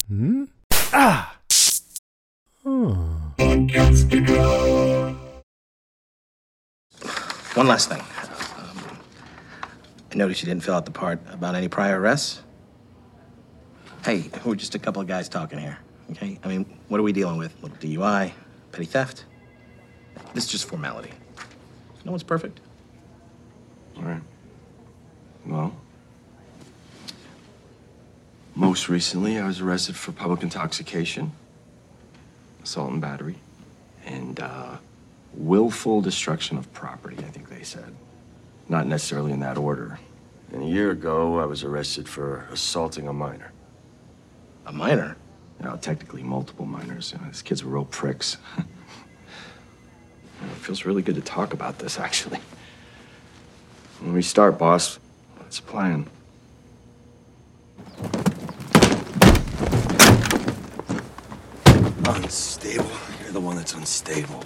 Hmm? Ah! Oh. One last thing. I noticed you didn't fill out the part about any prior arrests. Hey, we're just a couple of guys talking here, okay? I mean, what are we dealing with? Little DUI, petty theft? This is just formality. No one's perfect. All right. Well, most recently, I was arrested for public intoxication, assault and battery, and willful destruction of property, I think they said. Not necessarily in that order. And a year ago, I was arrested for assaulting a minor. A minor? You know, technically multiple minors. You know, these kids were real pricks. It feels really good to talk about this, actually. When we start, boss, what's the plan? Unstable. You're the one that's unstable.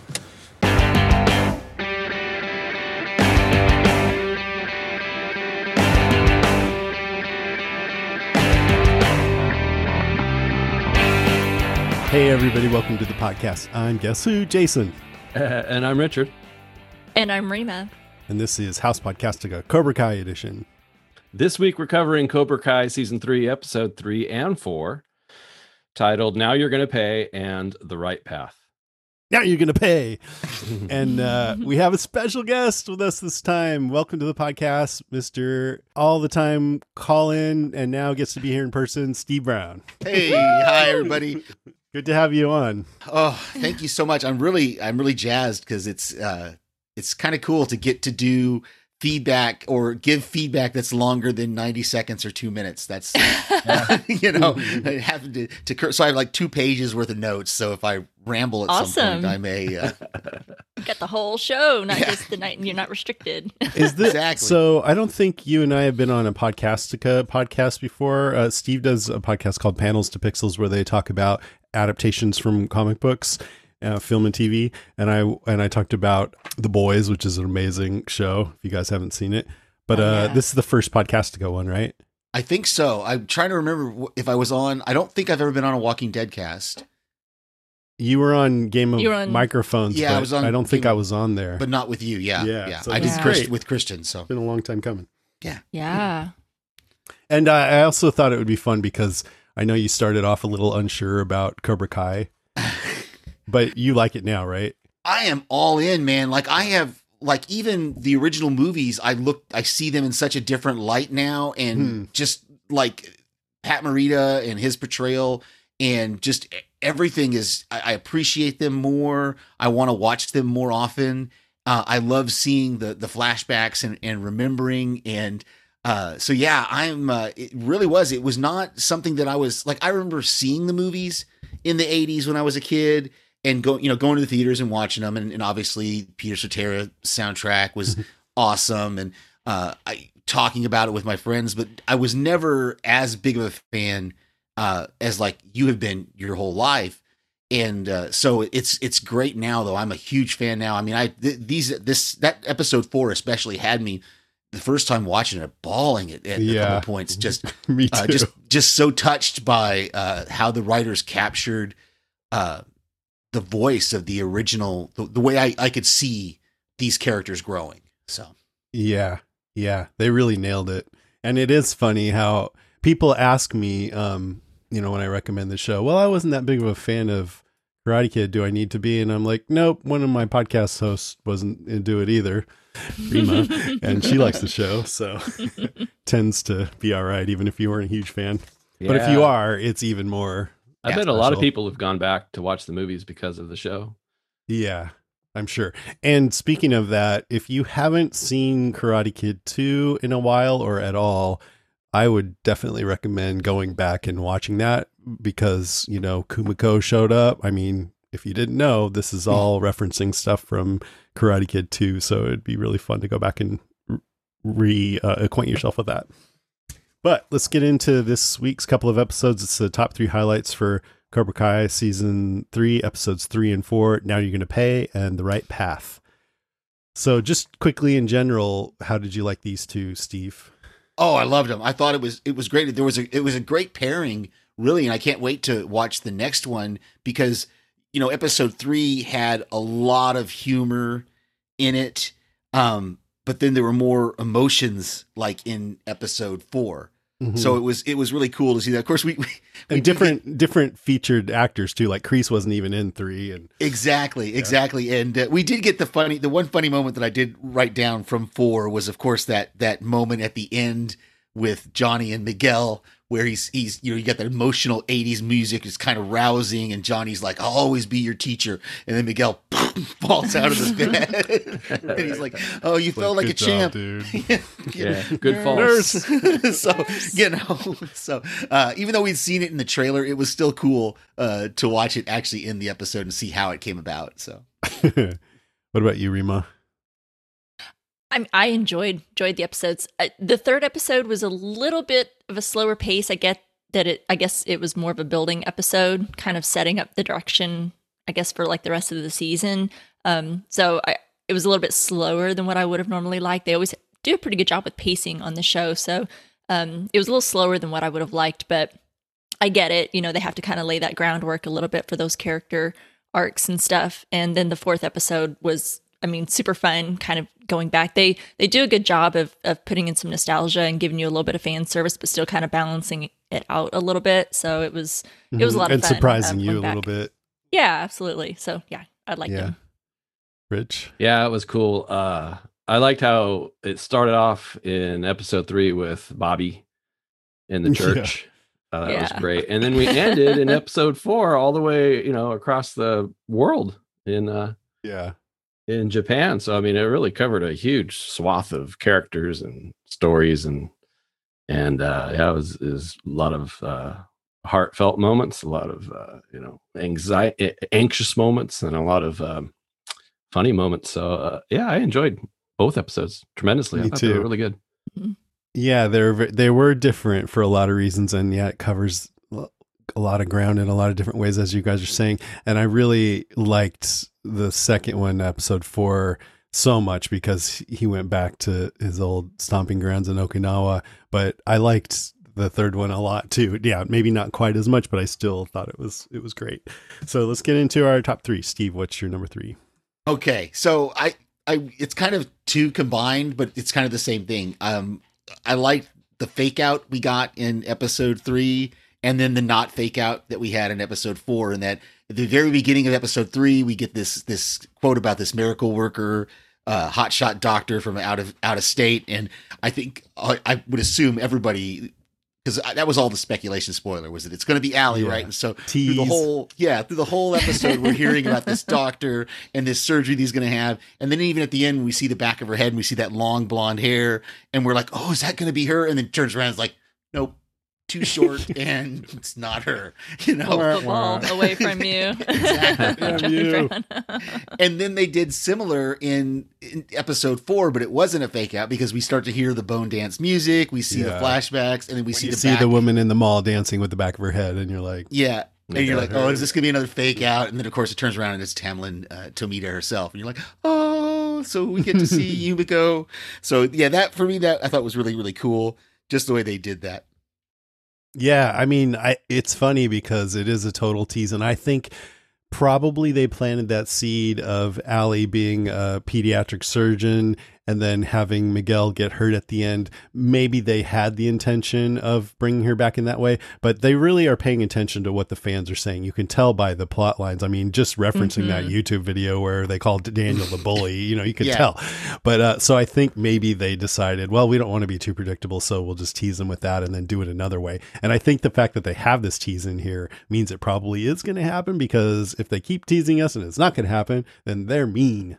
Hey, everybody. Welcome to the podcast. I'm Guess Who, Jason. And I'm Richard. And I'm Rima. And this is House Podcastica, Cobra Kai edition. This week we're covering Cobra Kai Season 3, Episode 3 and 4, titled Now You're Gonna Pay and The Right Path. Now you're going to pay. And we have a special guest with us this time. Welcome to the podcast, Mr. All the Time Call In, and now gets to be here in person, Steve Brown. Hey, hi everybody. Good to have you on. Oh, thank you so much. I'm really jazzed because it's kind of cool to get to do feedback or give feedback that's longer than 90 seconds or 2 minutes. That's having to so I have like 2 pages worth of notes. So if I ramble at some point, I may got the whole show, not just the night, and you're not restricted. Is this exactly? So I don't think you and I have been on a podcast before. Steve does a podcast called Panels to Pixels where they talk about adaptations from comic books, film and TV, and I talked about The Boys, which is an amazing show if you guys haven't seen it. But this is the first Podcastica one, right? I think so. I'm trying to remember if I was on. I don't think I've ever been on a Walking Dead cast. You were on Game of Microphones. Yeah, I was on. I don't think I was on there, but not with you. Yeah. So I did with Christian. So it's been a long time coming. Yeah. And I also thought it would be fun because I know you started off a little unsure about Cobra Kai. But you like it now, right? I am all in, man. Like I have, like even the original movies, I see them in such a different light now, and just like Pat Morita and his portrayal, and just everything is. I appreciate them more. I want to watch them more often. I love seeing the flashbacks and remembering, and so yeah, I'm. It really was. It was not something that I was like. I remember seeing the movies in the '80s when I was a kid. And going to the theaters and watching them, and obviously Peter Cetera soundtrack was awesome, and I talking about it with my friends. But I was never as big of a fan as like you have been your whole life, and so it's great now. Though I'm a huge fan now. I mean, that episode 4 especially had me the first time watching it bawling at a couple points. Just me too. Just so touched by how the writers captured. The voice of the original, the way I could see these characters growing. So, yeah, they really nailed it. And it is funny how people ask me, when I recommend the show, well, I wasn't that big of a fan of Karate Kid. Do I need to be? And I'm like, nope. One of my podcast hosts wasn't into it either, Rima, and she likes the show. So tends to be all right, even if you weren't a huge fan. Yeah. But if you are, it's even more. I bet a lot of people have gone back to watch the movies because of the show. Yeah, I'm sure. And speaking of that, if you haven't seen Karate Kid 2 in a while or at all, I would definitely recommend going back and watching that because, Kumiko showed up. I mean, if you didn't know, this is all referencing stuff from Karate Kid 2. So it'd be really fun to go back and acquaint yourself with that. But let's get into this week's couple of episodes. It's the top 3 highlights for Cobra Kai Season 3, Episodes 3 and 4, Now You're Gonna Pay, and The Right Path. So just quickly in general, how did you like these two, Steve? Oh, I loved them. I thought it was great. It was a great pairing really, and I can't wait to watch the next one because, episode 3 had a lot of humor in it. But then there were more emotions like in episode 4. Mhm. So it was really cool to see that. Of course, we and different featured actors too. Like Kreese wasn't even in 3, and exactly. And we did get the one funny moment that I did write down from 4 was, of course, that moment at the end with Johnny and Miguel, where he's you got that emotional 80s music. It's kind of rousing, and Johnny's like, "I'll always be your teacher," and then Miguel falls out of his bed, and he's like, "Oh, you felt like a good job, champ, dude." Yeah, good fall. Nurse. so even though we'd seen it in the trailer, it was still cool to watch it actually in the episode and see how it came about. So What about you, Rima? I enjoyed the episodes. The third episode was a little bit of a slower pace. I get that I guess it was more of a building episode, kind of setting up the direction, I guess, for like the rest of the season. So it was a little bit slower than what I would have normally liked. They always do a pretty good job with pacing on the show. So it was a little slower than what I would have liked, but I get it. They have to kind of lay that groundwork a little bit for those character arcs and stuff. And then the fourth episode was, super fun, kind of going back. They do a good job of putting in some nostalgia and giving you a little bit of fan service, but still kind of balancing it out a little bit. So it was a lot of fun. And surprising you a going little back. bit. Yeah, absolutely. So yeah, I liked them. Rich? Yeah, it was cool. I liked how it started off in episode 3 with Bobby in the church. That was great. And then we ended in episode 4 all the way, across the world in Japan. So, it really covered a huge swath of characters and stories and it was a lot of heartfelt moments, a lot of, anxious moments and a lot of funny moments. So, I enjoyed both episodes tremendously. I thought they were really good. Yeah, they were different for a lot of reasons, and it covers a lot of ground in a lot of different ways, as you guys are saying. And I really liked the second one, episode 4, so much because he went back to his old stomping grounds in Okinawa. But I liked the third one a lot too. Yeah, maybe not quite as much, but I still thought it was great. So let's get into our top 3. Steve, what's your number 3? Okay, so I it's kind of 2 combined, but it's kind of the same thing. I liked the fake out we got in episode 3, and then the not fake out that we had in episode 4. And that at the very beginning of episode 3, we get this quote about this miracle worker, hotshot doctor from out of state. And I think I would assume everybody, because that was all the speculation spoiler, was that it's going to be Allie, right? And so through the whole episode, we're hearing about this doctor and this surgery that he's going to have. And then even at the end, we see the back of her head and we see that long blonde hair and we're like, oh, is that going to be her? And then turns around and is like, nope, too short and it's not her, The ball away from you. Exactly. And then they did similar in episode 4, but it wasn't a fake out because we start to hear the bone dance music. We see the flashbacks, and then we see the woman in the mall dancing with the back of her head, and you're like, yeah. And you're like, oh, is this going to be another fake out? And then, of course, it turns around and it's Tamlin Tomita herself. And you're like, oh, so we get to see Yumiko. So, yeah, that for me, that I thought was really, really cool. Just the way they did that. Yeah, it's funny because it is a total tease, and I think probably they planted that seed of Allie being a pediatric surgeon and then having Miguel get hurt at the end. Maybe they had the intention of bringing her back in that way, but they really are paying attention to what the fans are saying. You can tell by the plot lines. Just referencing that YouTube video where they called Daniel the bully, you can tell. But so I think maybe they decided, well, we don't want to be too predictable, so we'll just tease them with that and then do it another way. And I think the fact that they have this tease in here means it probably is going to happen, because if they keep teasing us and it's not going to happen, then they're mean.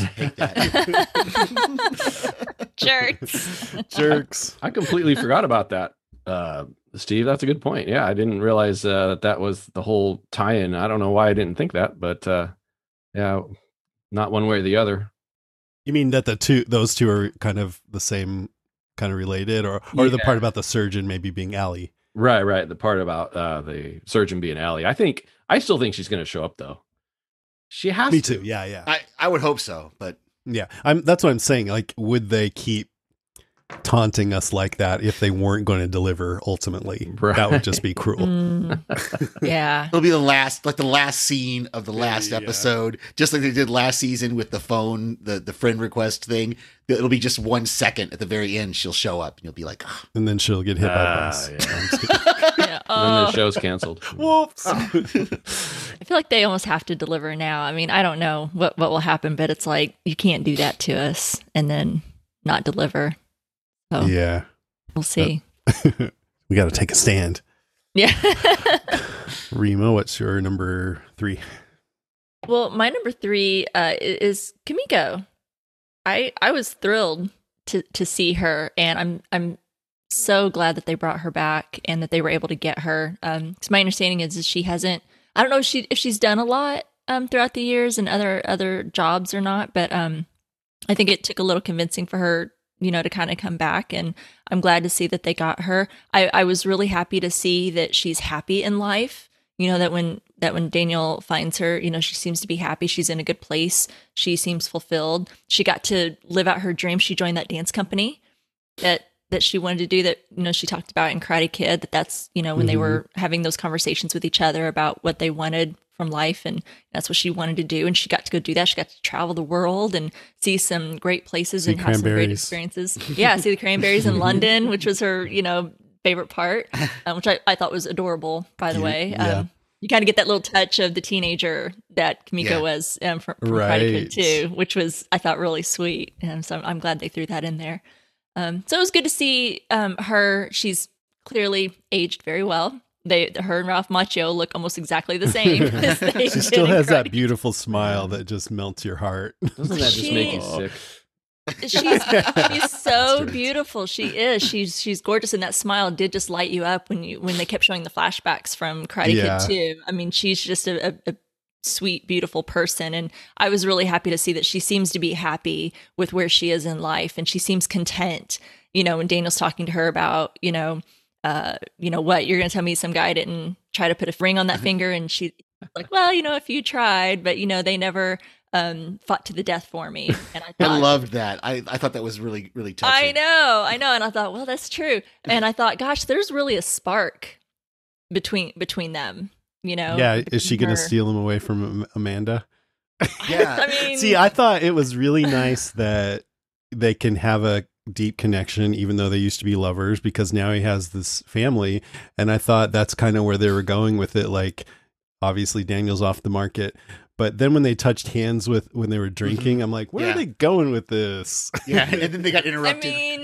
Jerks. I completely forgot about that, Steve. That's a good point. Yeah, I didn't realize that was the whole tie-in. I don't know why I didn't think that, but not one way or the other. You mean that those two are kind of the same, kind of related, or the part about the surgeon maybe being Allie? Right. The part about the surgeon being Allie. I still think she's going to show up though. She has. Me too. Yeah. I would hope so, but yeah, that's what I'm saying. Like, would they keep taunting us like that if they weren't going to deliver ultimately. Right. That would just be cruel. Yeah. It'll be the last scene of the last episode, just like they did last season with the phone, the friend request thing. It'll be just 1 second at the very end. She'll show up and you'll be like, oh. And then she'll get hit by a bus. Yeah. Then the show's canceled. Whoops. I feel like they almost have to deliver now. I mean, I don't know what will happen, but it's like you can't do that to us and then not deliver. So Yeah. we'll see. We got to take a stand. Yeah. Remo, what's your number 3? Well, my number 3 is Kimiko. I was thrilled to see her, and I'm so glad that they brought her back and that they were able to get her. Because my understanding is that she hasn't. I don't know if she's done a lot throughout the years and other jobs or not, but I think it took a little convincing for her, to kind of come back, and I'm glad to see that they got her. I was really happy to see that she's happy in life. That when Daniel finds her, she seems to be happy. She's in a good place. She seems fulfilled. She got to live out her dream. She joined that dance company that she wanted to do, that, she talked about in Karate Kid, that's, when they were having those conversations with each other about what they wanted from life. And that's what she wanted to do. And she got to go do that. She got to travel the world and see some great places and have some great experiences. Yeah. See the cranberries in London, which was her, favorite part, which I thought was adorable, by the way. Yeah. You kind of get that little touch of the teenager that Kimiko was from Karate Kid too, which was, I thought, really sweet. And so I'm glad they threw that in there. So it was good to see her. She's clearly aged very well. Her and Ralph Macchio look almost exactly the same. As they She still has that beautiful smile that just melts your heart. Doesn't that just make you sick? She's so beautiful. She is. She's gorgeous, and that smile did just light you up when they kept showing the flashbacks from Karate Kid 2. I mean, she's just a sweet, beautiful person, and I was really happy to see that she seems to be happy with where she is in life, and she seems content. When Daniel's talking to her about, what you're going to tell me some guy didn't try to put a ring on that finger, and she's like, well, if you tried, but they never fought to the death for me. And I loved that. I thought that was really, really touching. I know. And I thought, well, that's true. And I thought, gosh, there's really a spark between them, Yeah. Is she going to steal him away from Amanda? Yeah. I mean, see, I thought it was really nice that they can have a deep connection, even though they used to be lovers, because now he has this family. And I thought that's kind of where they were going with it. Like, obviously Daniel's off the market, but then when they touched hands when they were drinking, I'm like, where are they going with this? Yeah, and then they got interrupted.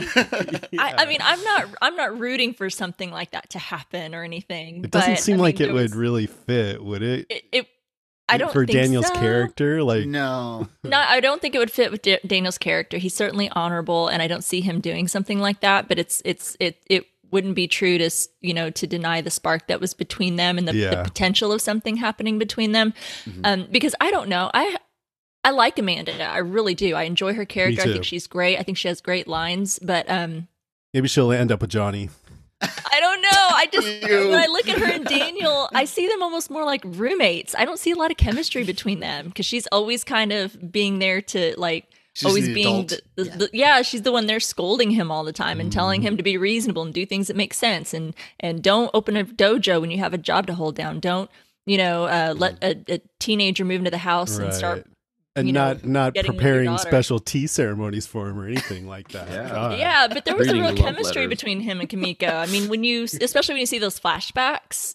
I mean, I'm not rooting for something like that to happen or anything. It doesn't seem like it would really fit, would it? I don't for think Daniel's so. character, like no, I don't think it would fit with Daniel's character. He's certainly honorable, and I don't see him doing something like that. But it wouldn't be true to to deny the spark that was between them and the potential of something happening between them. Because I don't know, I like Amanda. I really do. I enjoy her character. I think she's great. I think she has great lines. But maybe she'll end up with Johnny. I don't know. I just when I look at her and Daniel, I see them almost more like roommates. I don't see a lot of chemistry between them because she's always kind of being there to like. She's always the being she's the one there scolding him all the time and telling him to be reasonable and do things that make sense and don't open a dojo when you have a job to hold down. Don't let a teenager move into the house and start and not preparing special tea ceremonies for him or anything like that. Yeah, but there was a real chemistry between him and Kimiko. I mean, especially when you see those flashbacks,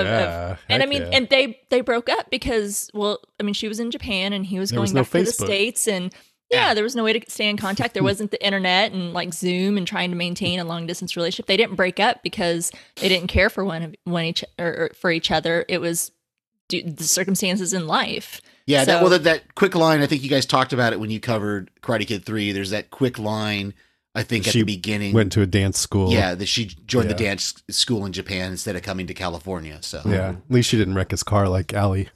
and they broke up because she was in Japan and he was going back to the States and. Yeah, there was no way to stay in contact. There wasn't the internet and like Zoom and trying to maintain a long distance relationship. They didn't break up because they didn't care for for each other. It was the circumstances in life. Yeah, that quick line. I think you guys talked about it when you covered Karate Kid 3. There's that quick line. I think at the beginning went to a dance school. Yeah, that she joined the dance school in Japan instead of coming to California. So yeah, at least she didn't wreck his car like Allie.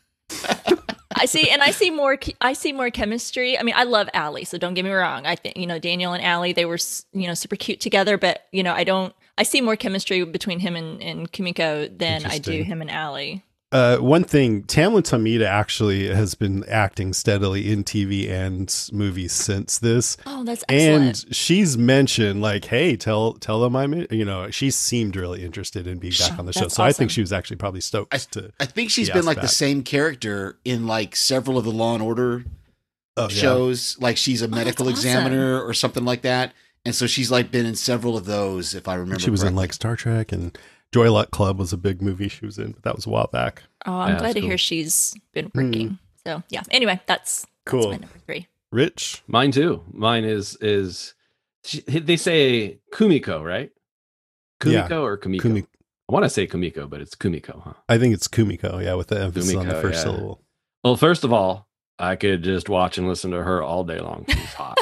I see more chemistry. I mean, I love Allie, so don't get me wrong. I think, Daniel and Allie, they were, super cute together, but, I see more chemistry between him and Kimiko than I do him and Allie. One thing, Tamlin Tomita actually has been acting steadily in TV and movies since this. Oh, that's excellent. And she's mentioned like, hey, tell them she seemed really interested in being back on the show. That's So I think awesome. she was actually probably stoked I think she's be been asked like back. the same character in like several of the Law and Order shows. Like she's a medical that's awesome. examiner or something like that. And so she's like been in several of those, if I remember. She was in correctly. like Star Trek, and Joy Luck Club was a big movie she was in, but that was a while back. Oh, I'm Yeah, glad that's to cool. hear she's been working. So yeah. Anyway, that's Cool. my number 3. Rich? Mine too. Mine is they say Kumiko, right? Kumiko Yeah. or Kumiko? I want to say Kumiko, but it's Kumiko, huh? I think it's Kumiko, yeah, with the emphasis on the Kumiko, first yeah. syllable. Well, first of all, I could just watch and listen to her all day long. She's hot.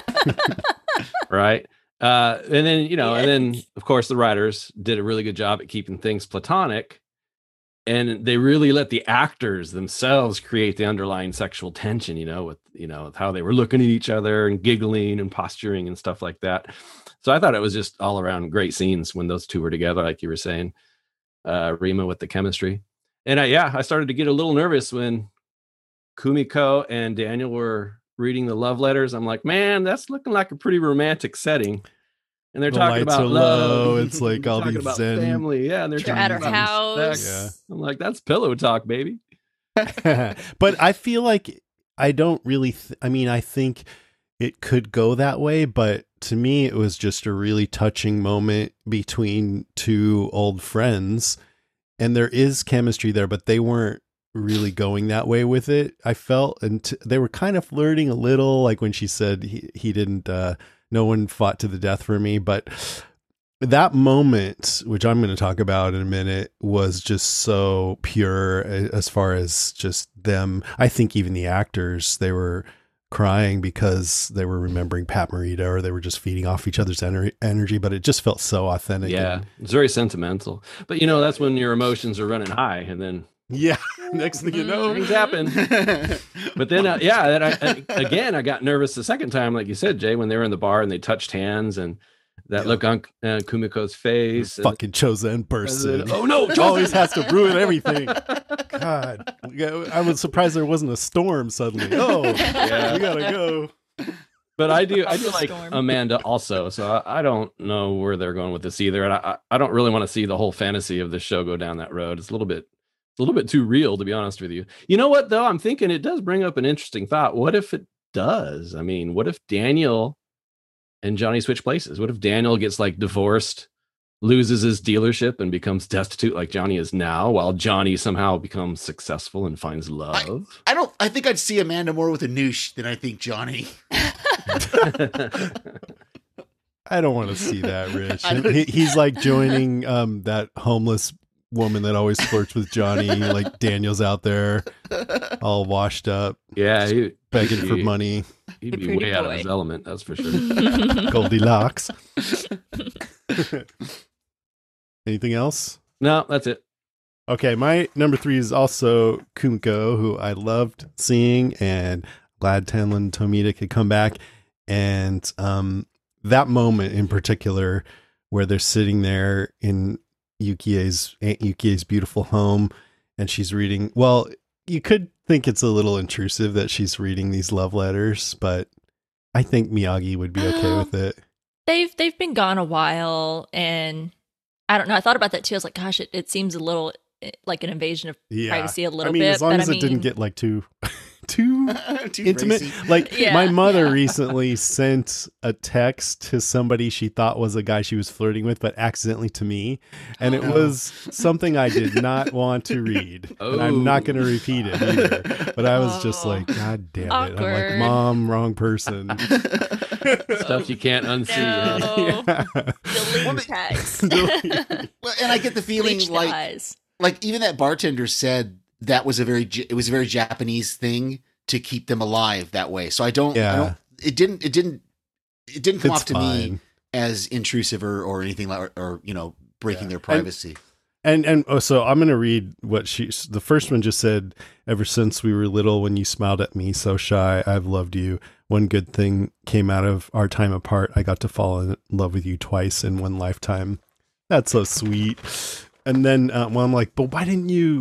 Right? And then, and then of course the writers did a really good job at keeping things platonic. And they really let the actors themselves create the underlying sexual tension, with how they were looking at each other and giggling and posturing and stuff like that. So I thought it was just all around great scenes when those two were together, like you were saying, Rima with the chemistry. And I started to get a little nervous when Kumiko and Daniel were reading the love letters. I'm like, man, that's looking like a pretty romantic setting. And they're The talking lights about are love. low. It's like all talking these about zen. family. Yeah, and they're They're talking at her about house. sex. I'm like, that's pillow talk, baby. But I feel like I don't really, I think it could go that way, but to me, it was just a really touching moment between two old friends. And there is chemistry there, but they weren't really going that way with it. I felt, and they were kind of flirting a little, like when she said he didn't, no one fought to the death for me. But that moment, which I'm going to talk about in a minute, was just so pure as far as just them. I think even the actors, they were crying because they were remembering Pat Morita, or they were just feeding off each other's energy, but it just felt so authentic. Yeah, it's very sentimental. But that's when your emotions are running high, and then Yeah. Next thing you know, things happen. But then, I got nervous the second time, like you said, Jay, when they were in the bar and they touched hands, and that look on Kumiko's face. fucking Chosen person. Oh no, always has to ruin everything. God, I was surprised there wasn't a storm suddenly. Oh, Yeah. we gotta go. But I do like Storm. Amanda also, so I don't know where they're going with this either, and I don't really want to see the whole fantasy of the show go down that road. It's a little bit too real, to be honest with you. You know what though? I'm thinking it does bring up an interesting thought. What if it does? I mean, what if Daniel and Johnny switch places? What if Daniel gets like divorced, loses his dealership, and becomes destitute like Johnny is now, while Johnny somehow becomes successful and finds love? I think I'd see Amanda more with a noosh than I think Johnny. I don't want to see that, Rich. He's like joining that homeless woman that always flirts with Johnny. Like Daniel's out there, all washed up, Yeah, begging for money. He'd The be pretty way out of boy. his element, that's for sure. Goldilocks. Anything else? No, that's it. Okay, my number 3 is also Kumiko, who I loved seeing, and glad Tamlin Tomita could come back. And that moment in particular, where they're sitting there in Aunt Yukie's beautiful home, and she's reading. Well, you could think it's a little intrusive that she's reading these love letters, but I think Miyagi would be okay with it. They've been gone a while, and I don't know. I thought about that too. I was like, gosh, it seems a little like an invasion of privacy a little bit. As long but as it didn't get like too intimate. racy. Like Yeah. my mother recently sent a text to somebody she thought was a guy she was flirting with, but accidentally to me. And it was something I did not want to read. And I'm not going to repeat it either. But I was just like, God damn it. I'm like, Awkward. Mom, wrong person. Stuff you can't unsee. No. Yeah. Delete text. Well, and I get the feeling Bleach the like eyes. even that bartender said that was it was a very Japanese thing to keep them alive that way. So I don't it didn't come It's off to me fine. as intrusive or anything like or breaking their privacy. And so I'm going to read what the first one just said, ever since we were little, when you smiled at me so shy, I've loved you. One good thing came out of our time apart. I got to fall in love with you twice in one lifetime. That's so sweet. And then I'm like, but why didn't you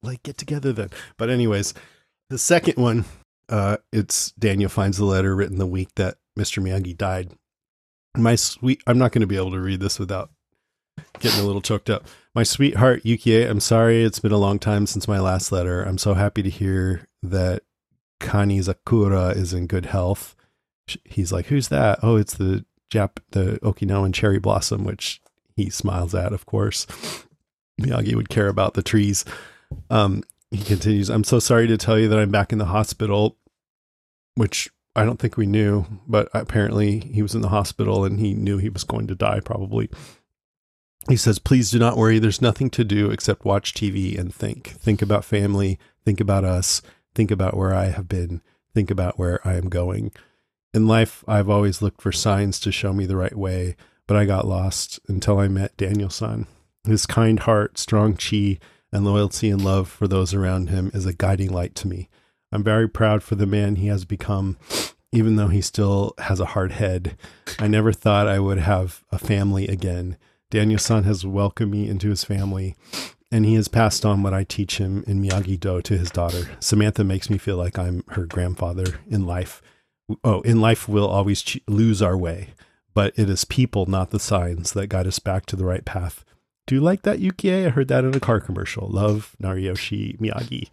like get together then. But anyways, the second one, it's Daniel finds the letter written the week that Mr. Miyagi died. I'm not going to be able to read this without getting a little choked up. My sweetheart Yukie, I'm sorry it's been a long time since my last letter. I'm so happy to hear that Kanizakura is in good health. He's like, who's that? Oh, it's the Okinawan cherry blossom, which he smiles at, of course. Miyagi would care about the trees. He continues, I'm so sorry to tell you that I'm back in the hospital, which I don't think we knew, but apparently he was in the hospital and he knew he was going to die probably. He says, please do not worry. There's nothing to do except watch TV and think. Think about family. Think about us. Think about where I have been. Think about where I am going. In life, I've always looked for signs to show me the right way, but I got lost until I met Daniel-san. His kind heart, strong chi, and loyalty and love for those around him is a guiding light to me. I'm very proud for the man he has become, even though he still has a hard head. I never thought I would have a family again. Daniel-san has welcomed me into his family, and he has passed on what I teach him in Miyagi-Do to his daughter. Samantha makes me feel like I'm her grandfather in life. In life, we'll always lose our way, but it is people, not the signs, that guide us back to the right path. Do you like that, Yukie? I heard that in a car commercial. Love, Nariyoshi Miyagi.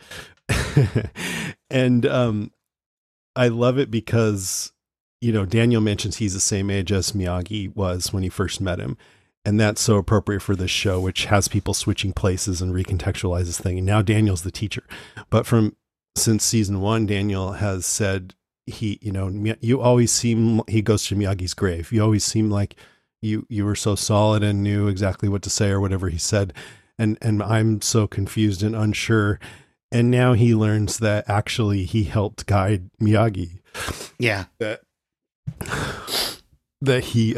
And I love it because, Daniel mentions he's the same age as Miyagi was when he first met him. And that's so appropriate for this show, which has people switching places and recontextualizes thing. And now Daniel's the teacher. But since season 1, Daniel has said you always seem, he goes to Miyagi's grave. You always seem like you were so solid and knew exactly what to say or whatever he said. And I'm so confused and unsure. And now he learns that actually he helped guide Miyagi. Yeah. That he,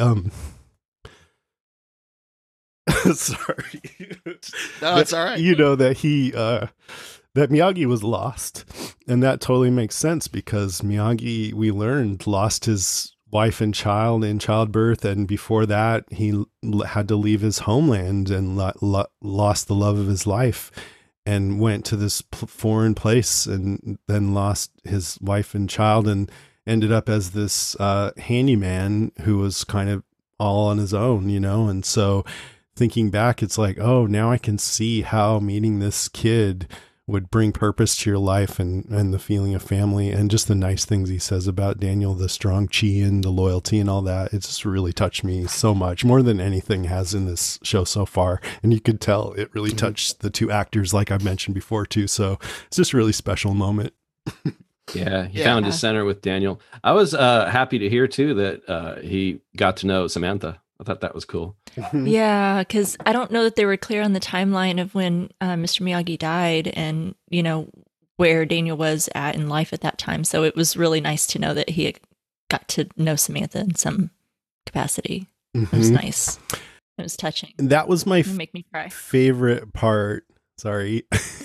sorry. No, it's all right. That he, that Miyagi was lost. And that totally makes sense because Miyagi, we learned, lost his wife and child in childbirth. And before that, he had to leave his homeland and lost the love of his life and went to this foreign place and then lost his wife and child and ended up as this handyman who was kind of all on his own, And so thinking back, it's like, oh, now I can see how meeting this kid would bring purpose to your life and the feeling of family and just the nice things he says about Daniel, the strong chi and the loyalty and all that. It just really touched me so much, more than anything has in this show so far. And you could tell it really touched the two actors, like I've mentioned before too. So it's just a really special moment. Yeah, he found his center with Daniel. I was happy to hear too that he got to know Samantha. I thought that was cool. Yeah, because I don't know that they were clear on the timeline of when Mr. Miyagi died and, where Daniel was at in life at that time. So it was really nice to know that he had got to know Samantha in some capacity. It was nice. It was touching. And that was my make me cry. Favorite part. Sorry.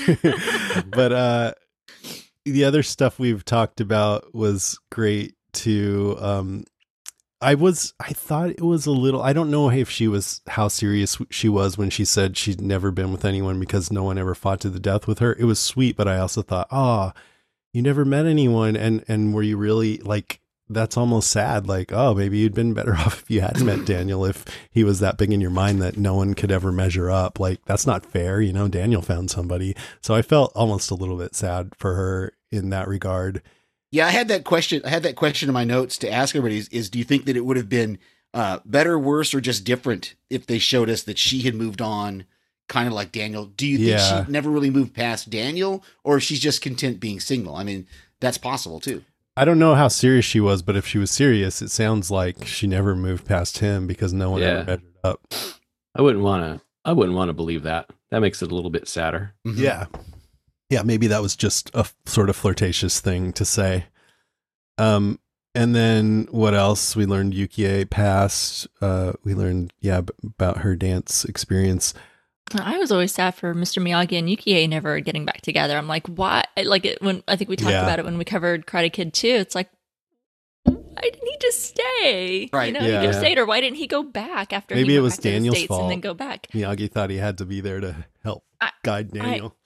But the other stuff we've talked about was great too. I thought it was a little, I don't know how serious she was when she said she'd never been with anyone because no one ever fought to the death with her. It was sweet, but I also thought, you never met anyone. And were you really like, that's almost sad. Like, oh, maybe you'd been better off if you hadn't met Daniel, if he was that big in your mind that no one could ever measure up. Like, that's not fair. Daniel found somebody. So I felt almost a little bit sad for her in that regard. Yeah, I had that question in my notes to ask everybody is do you think that it would have been better, worse, or just different if they showed us that she had moved on kind of like Daniel? Do you think she never really moved past Daniel, or she's just content being single? I mean, that's possible too. I don't know how serious she was, but if she was serious, it sounds like she never moved past him because no one ever measured up. I wouldn't want to believe that. That makes it a little bit sadder. Mm-hmm. Yeah. Yeah, maybe that was just a sort of flirtatious thing to say. And then what else? We learned Yukie passed. We learned, about her dance experience. I was always sad for Mr. Miyagi and Yukie never getting back together. I'm like, why? Like when I think we talked about it when we covered Karate Kid 2. It's like, why didn't he just stay? Right. He could have stayed, or why didn't he go back after maybe he it went was back to the Daniel's States fault and then go back? Miyagi thought he had to be there to help guide Daniel.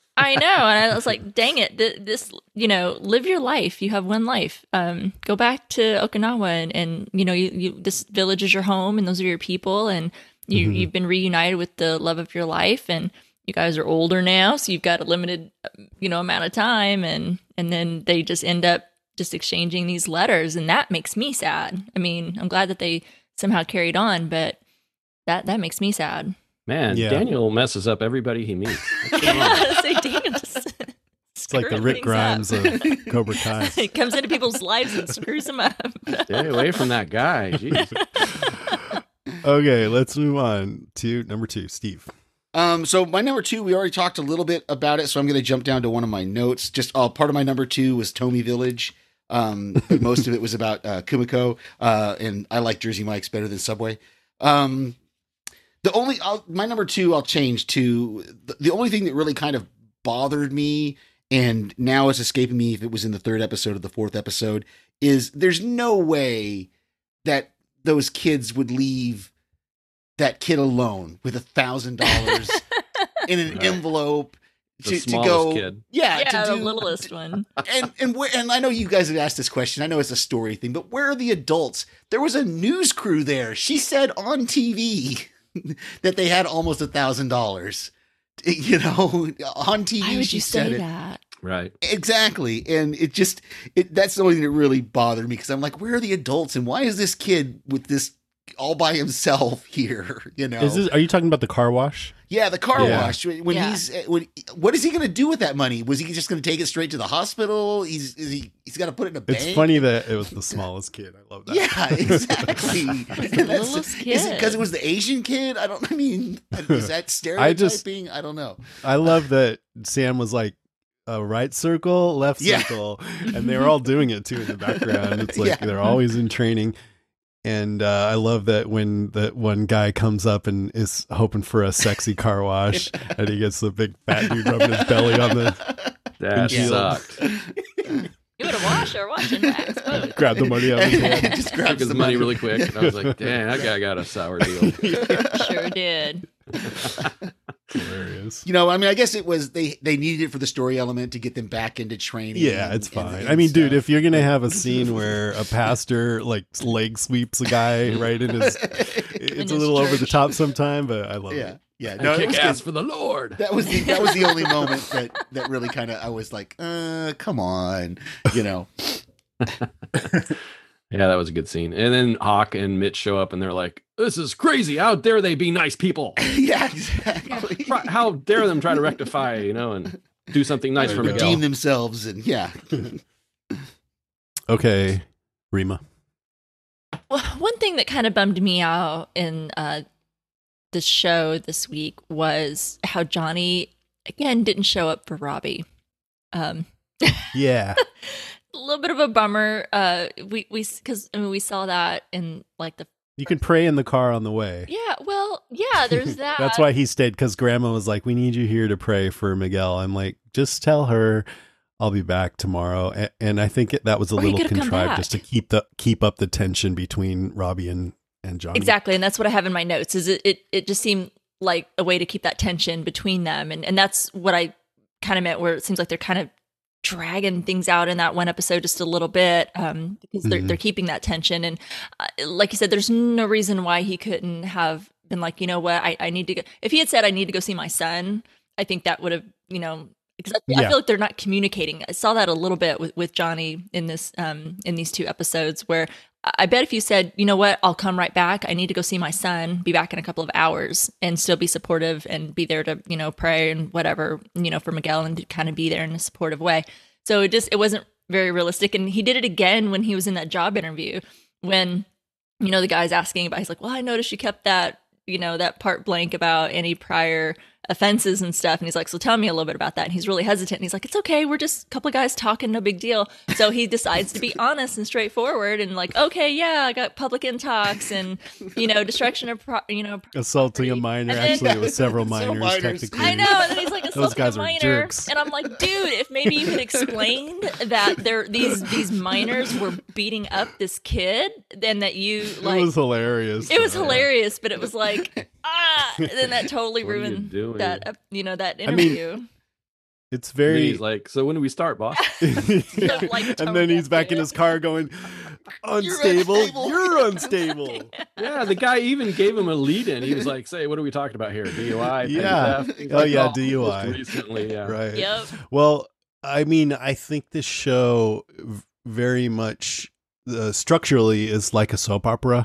I know. And I was like, dang it, this, live your life. You have one life. Go back to Okinawa and you this village is your home and those are your people. And you've been reunited with the love of your life. And you guys are older now. So you've got a limited, amount of time. And then they just end up just exchanging these letters. And that makes me sad. I mean, I'm glad that they somehow carried on, but that makes me sad. Man, Yeah. Daniel messes up everybody he meets. Daniel just It's like the Rick Grimes of Cobra Kai. He comes into people's lives and screws them up. Stay away from that guy. Jeez. Okay, let's move on to number 2, Steve. So my number 2, we already talked a little bit about it, so I'm going to jump down to one of my notes. Just part of my number 2 was Tomi Village. But most of it was about Kumiko, and I like Jersey Mike's better than Subway. My number 2 I'll change to the only thing that really kind of bothered me, and now it's escaping me if it was in the 3rd episode or the 4th episode, is there's no way that those kids would leave that kid alone with $1,000 in an envelope The to go. kid. Yeah, the littlest one. And I know you guys have asked this question. I know it's a story thing, but where are the adults? There was a news crew there. She said on TV that they had almost $1,000. On TV. Why would she you said say it. that? Right. Exactly. And that's the only thing that really bothered me, because I'm like, where are the adults and why is this kid with this all by himself here? Are you talking about the car wash? Yeah, the car Yeah. wash. What is he going to do with that money? Was he just going to take it straight to the hospital? He's got to put it in a bank. It's funny that it was the smallest kid. I love that. Yeah, exactly. The littlest kid. Is it because it was the Asian kid? Is that stereotyping? I don't know. I love that Sam was like, right circle, left Yeah. circle, and they were all doing it too in the background. It's like Yeah. they're always in training. And I love that when that one guy comes up and is hoping for a sexy car wash, and he gets the big fat dude rubbing his belly on the That windshield. sucked. You would have washed or washing Max. Both. Grab the money out of his hand. Just Took grabs his the money really quick. And I was like, damn, that guy got a sour deal. Sure did. Hilarious. I guess it was they needed it for the story element to get them back into training. Yeah, it's fine. and I mean, dude, stuff. if you're gonna have a scene where a pastor like leg sweeps a guy right in his, it's his a little over the church. top sometime, but I love yeah, it. yeah, No, it kick was ass good. for the Lord. That was the only moment that really kind of I was like, come on, Yeah, that was a good scene. And then Hawk and Mitch show up and they're like, this is crazy. How dare they be nice people? Yeah, exactly. How dare them try to rectify, and do something nice for Miguel. Redeem themselves and yeah. Okay, Rima. Well, one thing that kind of bummed me out in the show this week was how Johnny again didn't show up for Robbie. Yeah. A little bit of a bummer. We saw that in like the You can pray in the car on the way. there's that. That's why he stayed, because Grandma was like, we need you here to pray for Miguel. I'm like, just tell her I'll be back tomorrow. And I think that was a Or he little could've come contrived back. just to keep up the tension between Robbie and Johnny. Exactly, and that's what I have in my notes. Is it just seemed like a way to keep that tension between them, and that's what I kind of meant. Where it seems like they're kind of dragging things out in that one episode just a little bit, because they're keeping that tension. And like you said, there's no reason why he couldn't have been like, you know what, I need to go. If he had said I need to go see my son, I think that would have, because I feel like they're not communicating. I saw that a little bit with Johnny in this in these 2 episodes, where I bet if you said, you know what, I'll come right back, I need to go see my son, be back in a couple of hours, and still be supportive and be there to, pray and whatever, for Miguel, and to kind of be there in a supportive way. So it wasn't very realistic. And he did it again when he was in that job interview, when, the guy's asking about, he's like, well, I noticed you kept that, that part blank about any prior offenses and stuff. And he's like, so tell me a little bit about that. And he's really hesitant. And he's like, it's okay. We're just a couple of guys talking. No big deal. So he decides to be honest and straightforward and like, okay, yeah, I got public intox and, destruction of, Assaulting a minor. And then- Actually, it was several Several minors, minors. technically. I know. And then he's like, Those guys a are minor. jerks. And I'm like, dude, if maybe you could explain that these minors were beating up this kid, then that you like. It was hilarious. It was hilarious, but it was like, and then that totally What are you ruined doing? that, that interview. It's And very he's like, so when do we start, boss? Like, and then he's back in his car going, unstable. unstable." You're unstable. Yeah, the guy even gave him a lead in. He was like, say, what are we talking about here? DUI? petty Yeah. theft? He's Oh, like, yeah, most DUI. Recently, yeah. Right. Yep. Well, I mean, I think this show very much structurally is like a soap opera.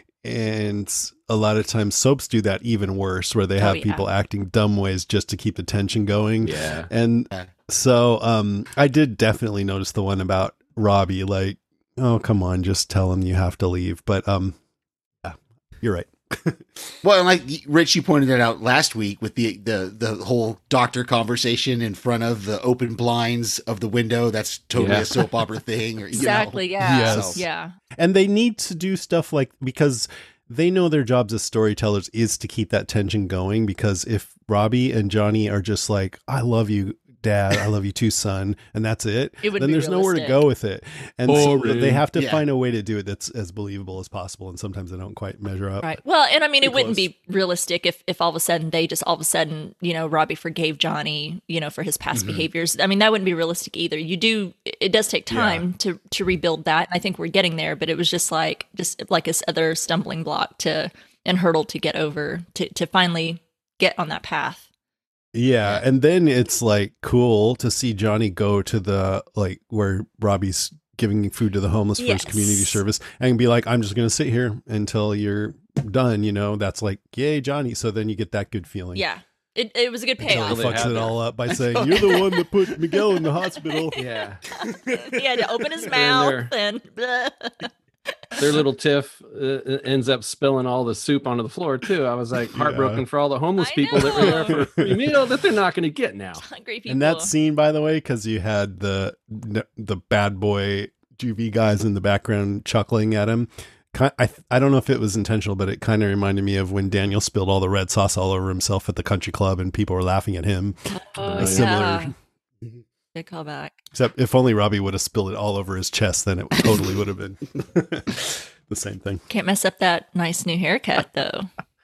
And a lot of times soaps do that even worse, where they have yeah. people acting dumb ways just to keep the tension going. Yeah. And so I did definitely notice the one about Robbie, like, oh, come on, just tell him you have to leave. But yeah, you're right. Well, and like Rich, you pointed it out last week with the whole doctor conversation in front of the open blinds of the window. That's totally a soap opera thing. Or, Exactly. You know. Yeah. Yes. Yeah. And they need to do stuff like, because they know their jobs as storytellers is to keep that tension going. Because if Robbie and Johnny are just like, I love you, Dad, I love you too, son, and that's it, It would then be there's nowhere to realistic. go with it. And so Boring. they have to Yeah. find a way to do it that's as believable as possible. And sometimes they don't quite measure up. Right. Well, and I mean, it Pretty wouldn't be realistic if all of a sudden they just all of a sudden, Robbie forgave Johnny, for his past behaviors. I mean, that wouldn't be realistic either. It does take time to rebuild that. And I think we're getting there, but it was just like this other stumbling block and hurdle to get over to finally get on that path. Yeah, and then it's like cool to see Johnny go to the where Robbie's giving food to the homeless for his Yes. community service and be like, I'm just going to sit here until you're done. That's like, yay, Johnny. So then you get that good feeling. Yeah. It was a good Until payoff. he They fucks have it that. all up by saying, you're the one that put Miguel in the hospital. Yeah. He had to open his They're in mouth and Their little tiff ends up spilling all the soup onto the floor, too. I was like heartbroken for all the homeless I people that were there know. for a free meal that they're not going to get now. hungry people. And that scene, by the way, because you had the bad boy juvie guys in the background chuckling at him. I don't know if it was intentional, but it kind of reminded me of when Daniel spilled all the red sauce all over himself at the country club and people were laughing at him. Oh, similar- yeah. Good callback. Except if only Robbie would have spilled it all over his chest, then it totally would have been the same thing. Can't mess up that nice new haircut, though.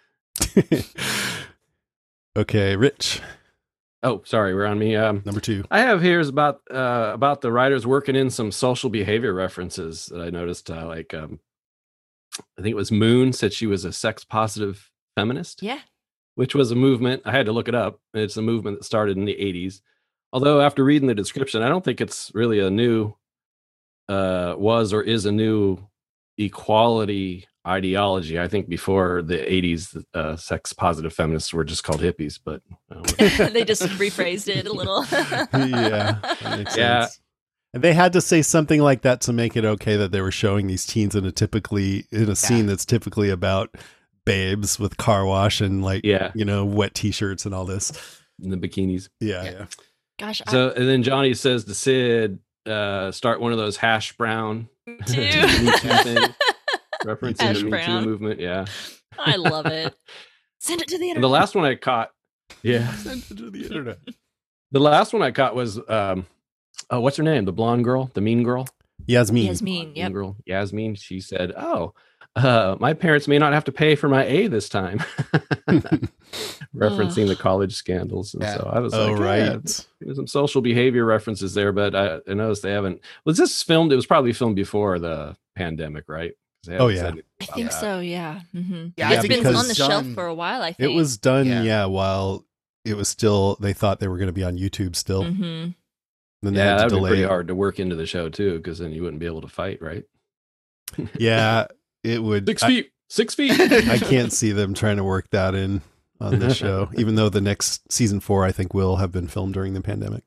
Okay, Rich, Oh, sorry, we're on me. number 2. I have here is about the writers working in some social behavior references that I noticed. I think it was Moon said she was a sex positive feminist, Yeah. which was a movement. I had to look it up. It's a movement that started in the 80s. Although after reading the description, I don't think it's really a new was or is a new equality ideology. I think before the 80s, sex positive feminists were just called hippies, but They just rephrased it a little. Yeah, that makes Yeah. sense. And they had to say something like that to make it okay that they were showing these teens in a scene that's typically about babes with car wash and wet t-shirts and all this. in the bikinis. Yeah. Gosh, So and then Johnny says to Sid, start one of those hash brown I Me do. Too thing, referencing Hash the Me Too brown. movement. Yeah. I love it. Send it to the And internet. the last one I caught, Send it to the internet. the last one I caught was what's her name? The blonde girl, the mean girl. Yasmin. Yasmin, Mean yep. girl, Yasmin. She said, "Oh, my parents may not have to pay for my A this time," referencing the college scandals. And Yeah. so I was Oh, like, right. yeah, there's some social behavior references there, but I noticed they haven't. Was this filmed? It was probably filmed before the pandemic, right? 'Cause they Oh, haven't yeah. said anything I about think that. so, yeah. Mm-hmm. Yeah, It's I been think on the because- shelf for a while, I think. It was done, Yeah. while it was still, they thought they were going to be on YouTube still. Mm-hmm. Then they Yeah, had to that'd be delay pretty it. hard to work into the show too, because then you wouldn't be able to fight, right? Yeah, it would. 6 feet, 6 feet. I can't see them trying to work that in on this show, even though the next season 4, I think, will have been filmed during the pandemic.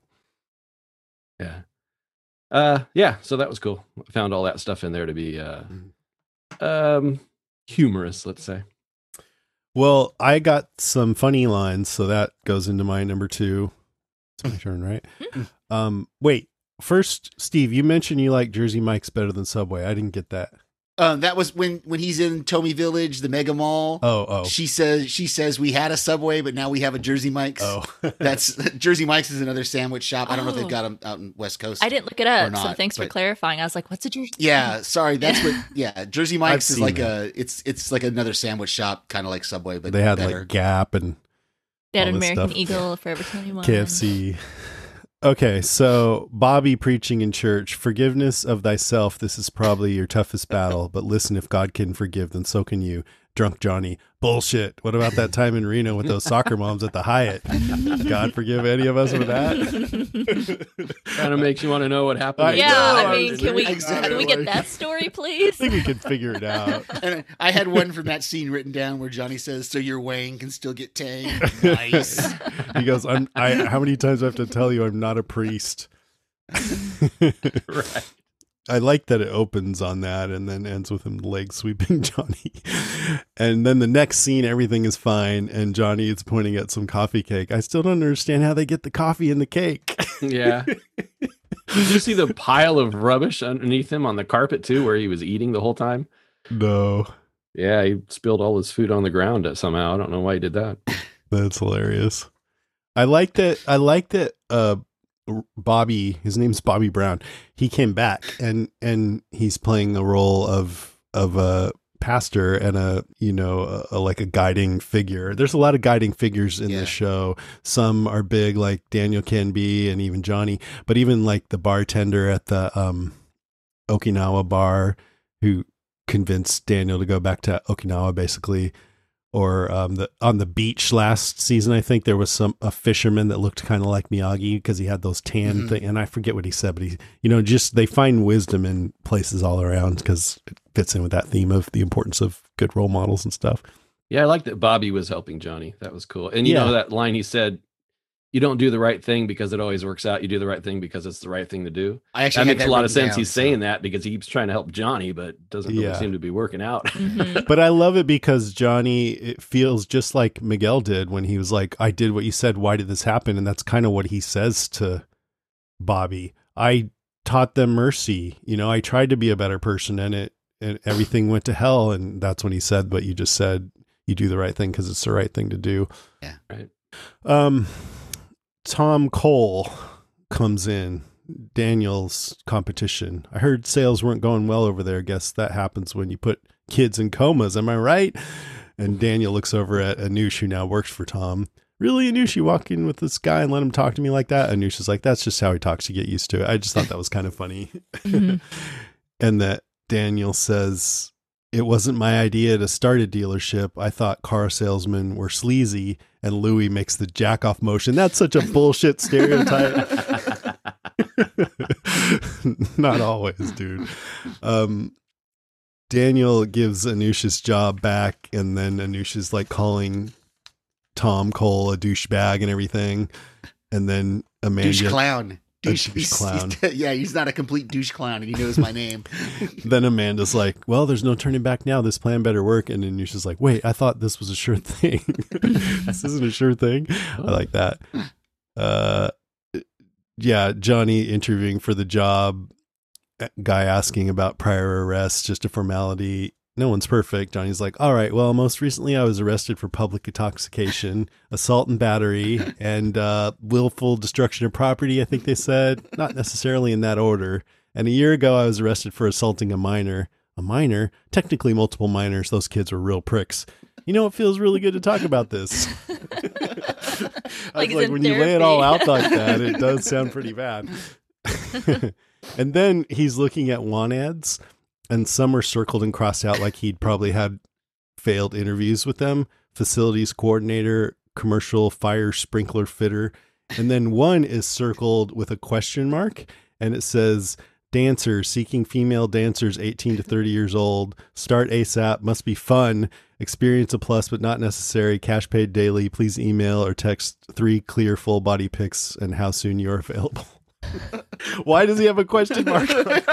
Yeah. Yeah. So that was cool. I found all that stuff in there to be humorous, let's say. Well, I got some funny lines, so that goes into my number 2. It's my turn, right? Wait. First, Steve, you mentioned you like Jersey Mike's better than Subway. I didn't get that. That was when he's in Tommy Village, the Mega Mall. Oh. She says we had a Subway, but now we have a Jersey Mike's. Oh. That's Jersey Mike's is another sandwich shop. I don't know if Oh. they've got them out in West Coast. I didn't look it Or up, so not, thanks for but- clarifying. I was like, what's a Jersey? Yeah, sorry. That's what. Yeah, Jersey Mike's is seen like that. it's like another sandwich shop, kind of like Subway, but They had better. like Gap and They had all this American stuff. Eagle, Forever 21. KFC. Okay, so Bobby preaching in church, forgiveness of thyself. This is probably your toughest battle, but listen, if God can forgive, then so can you. Drunk Johnny, bullshit. What about that time in Reno with those soccer moms at the Hyatt? God forgive any of us for that? Kind of makes you want to know what happened. Can we get that story, please? I think we could figure it out. And I had one from that scene written down where Johnny says, "So your Wang can still get tang." Nice. He goes, how many times do I have to tell you I'm not a priest? Right. I like that it opens on that and then ends with him leg sweeping Johnny. And then the next scene, everything is fine. And Johnny is pointing at some coffee cake. I still don't understand how they get the coffee in the cake. Yeah. Did you see the pile of rubbish underneath him on the carpet too, where he was eating the whole time? No. Yeah, he spilled all his food on the ground somehow. I don't know why he did that. That's hilarious. I like that Bobby, his name's Bobby Brown. He came back and he's playing a role of a pastor and a guiding figure. There's a lot of guiding figures in this show. Some are big, like Daniel Canby and even Johnny, but even like the bartender at the Okinawa bar who convinced Daniel to go back to Okinawa, basically. Or on the beach last season, I think there was a fisherman that looked kind of like Miyagi because he had those tan thing, and I forget what he said, but they find wisdom in places all around because it fits in with that theme of the importance of good role models and stuff. Yeah, I like that Bobby was helping Johnny. That was cool. And you know that line he said, "You don't do the right thing because it always works out. You do the right thing because it's the right thing to do." That makes a lot of sense. He's saying that because he keeps trying to help Johnny, but doesn't really seem to be working out. But I love it because Johnny, it feels just like Miguel did when he was like, "I did what you said. Why did this happen?" And that's kind of what he says to Bobby. I taught them mercy. I tried to be a better person, and everything went to hell. And that's when he said what you just said. You do the right thing because it's the right thing to do. Yeah. Right. Tom Cole comes in, Daniel's competition. I heard sales weren't going well over there. Guess that happens when you put kids in comas. Am I right? And Daniel looks over at Anush, who now works for Tom. Really, Anush, you walk in with this guy and let him talk to me like that? Anush is like, that's just how he talks. You get used to it. I just thought that was kind of funny. And that Daniel says, "It wasn't my idea to start a dealership. I thought car salesmen were sleazy." And Louis makes the jack off motion. That's such a bullshit stereotype. Not always, dude. Daniel gives Anush's job back, and then Anush is like calling Tom Cole a douchebag and everything. And then Amanda. Douche clown. Douche clown. He's not a complete douche clown, and he knows my name. Then Amanda's like, "Well, there's no turning back now. This plan better work." And then Anush's like, "Wait, I thought this was a sure thing." This isn't a sure thing. I like that. Johnny interviewing for the job. Guy asking about prior arrests, just a formality. No one's perfect. Johnny's like, "All right, well, most recently I was arrested for public intoxication, assault and battery, and willful destruction of property," I think they said. Not necessarily in that order. "And a year ago I was arrested for assaulting a minor." A minor? Technically multiple minors. Those kids were real pricks. It feels really good to talk about this. I was like, when you lay it all out like that, it does sound pretty bad. And then he's looking at want ads. And some are circled and crossed out like he'd probably had failed interviews with them. Facilities coordinator, commercial fire sprinkler fitter. And then one is circled with a question mark. And it says, "Dancer seeking female dancers 18 to 30 years old. Start ASAP. Must be fun. Experience a plus, but not necessary. Cash paid daily. Please email or text 3 clear full body pics and how soon you're available." Why does he have a question mark?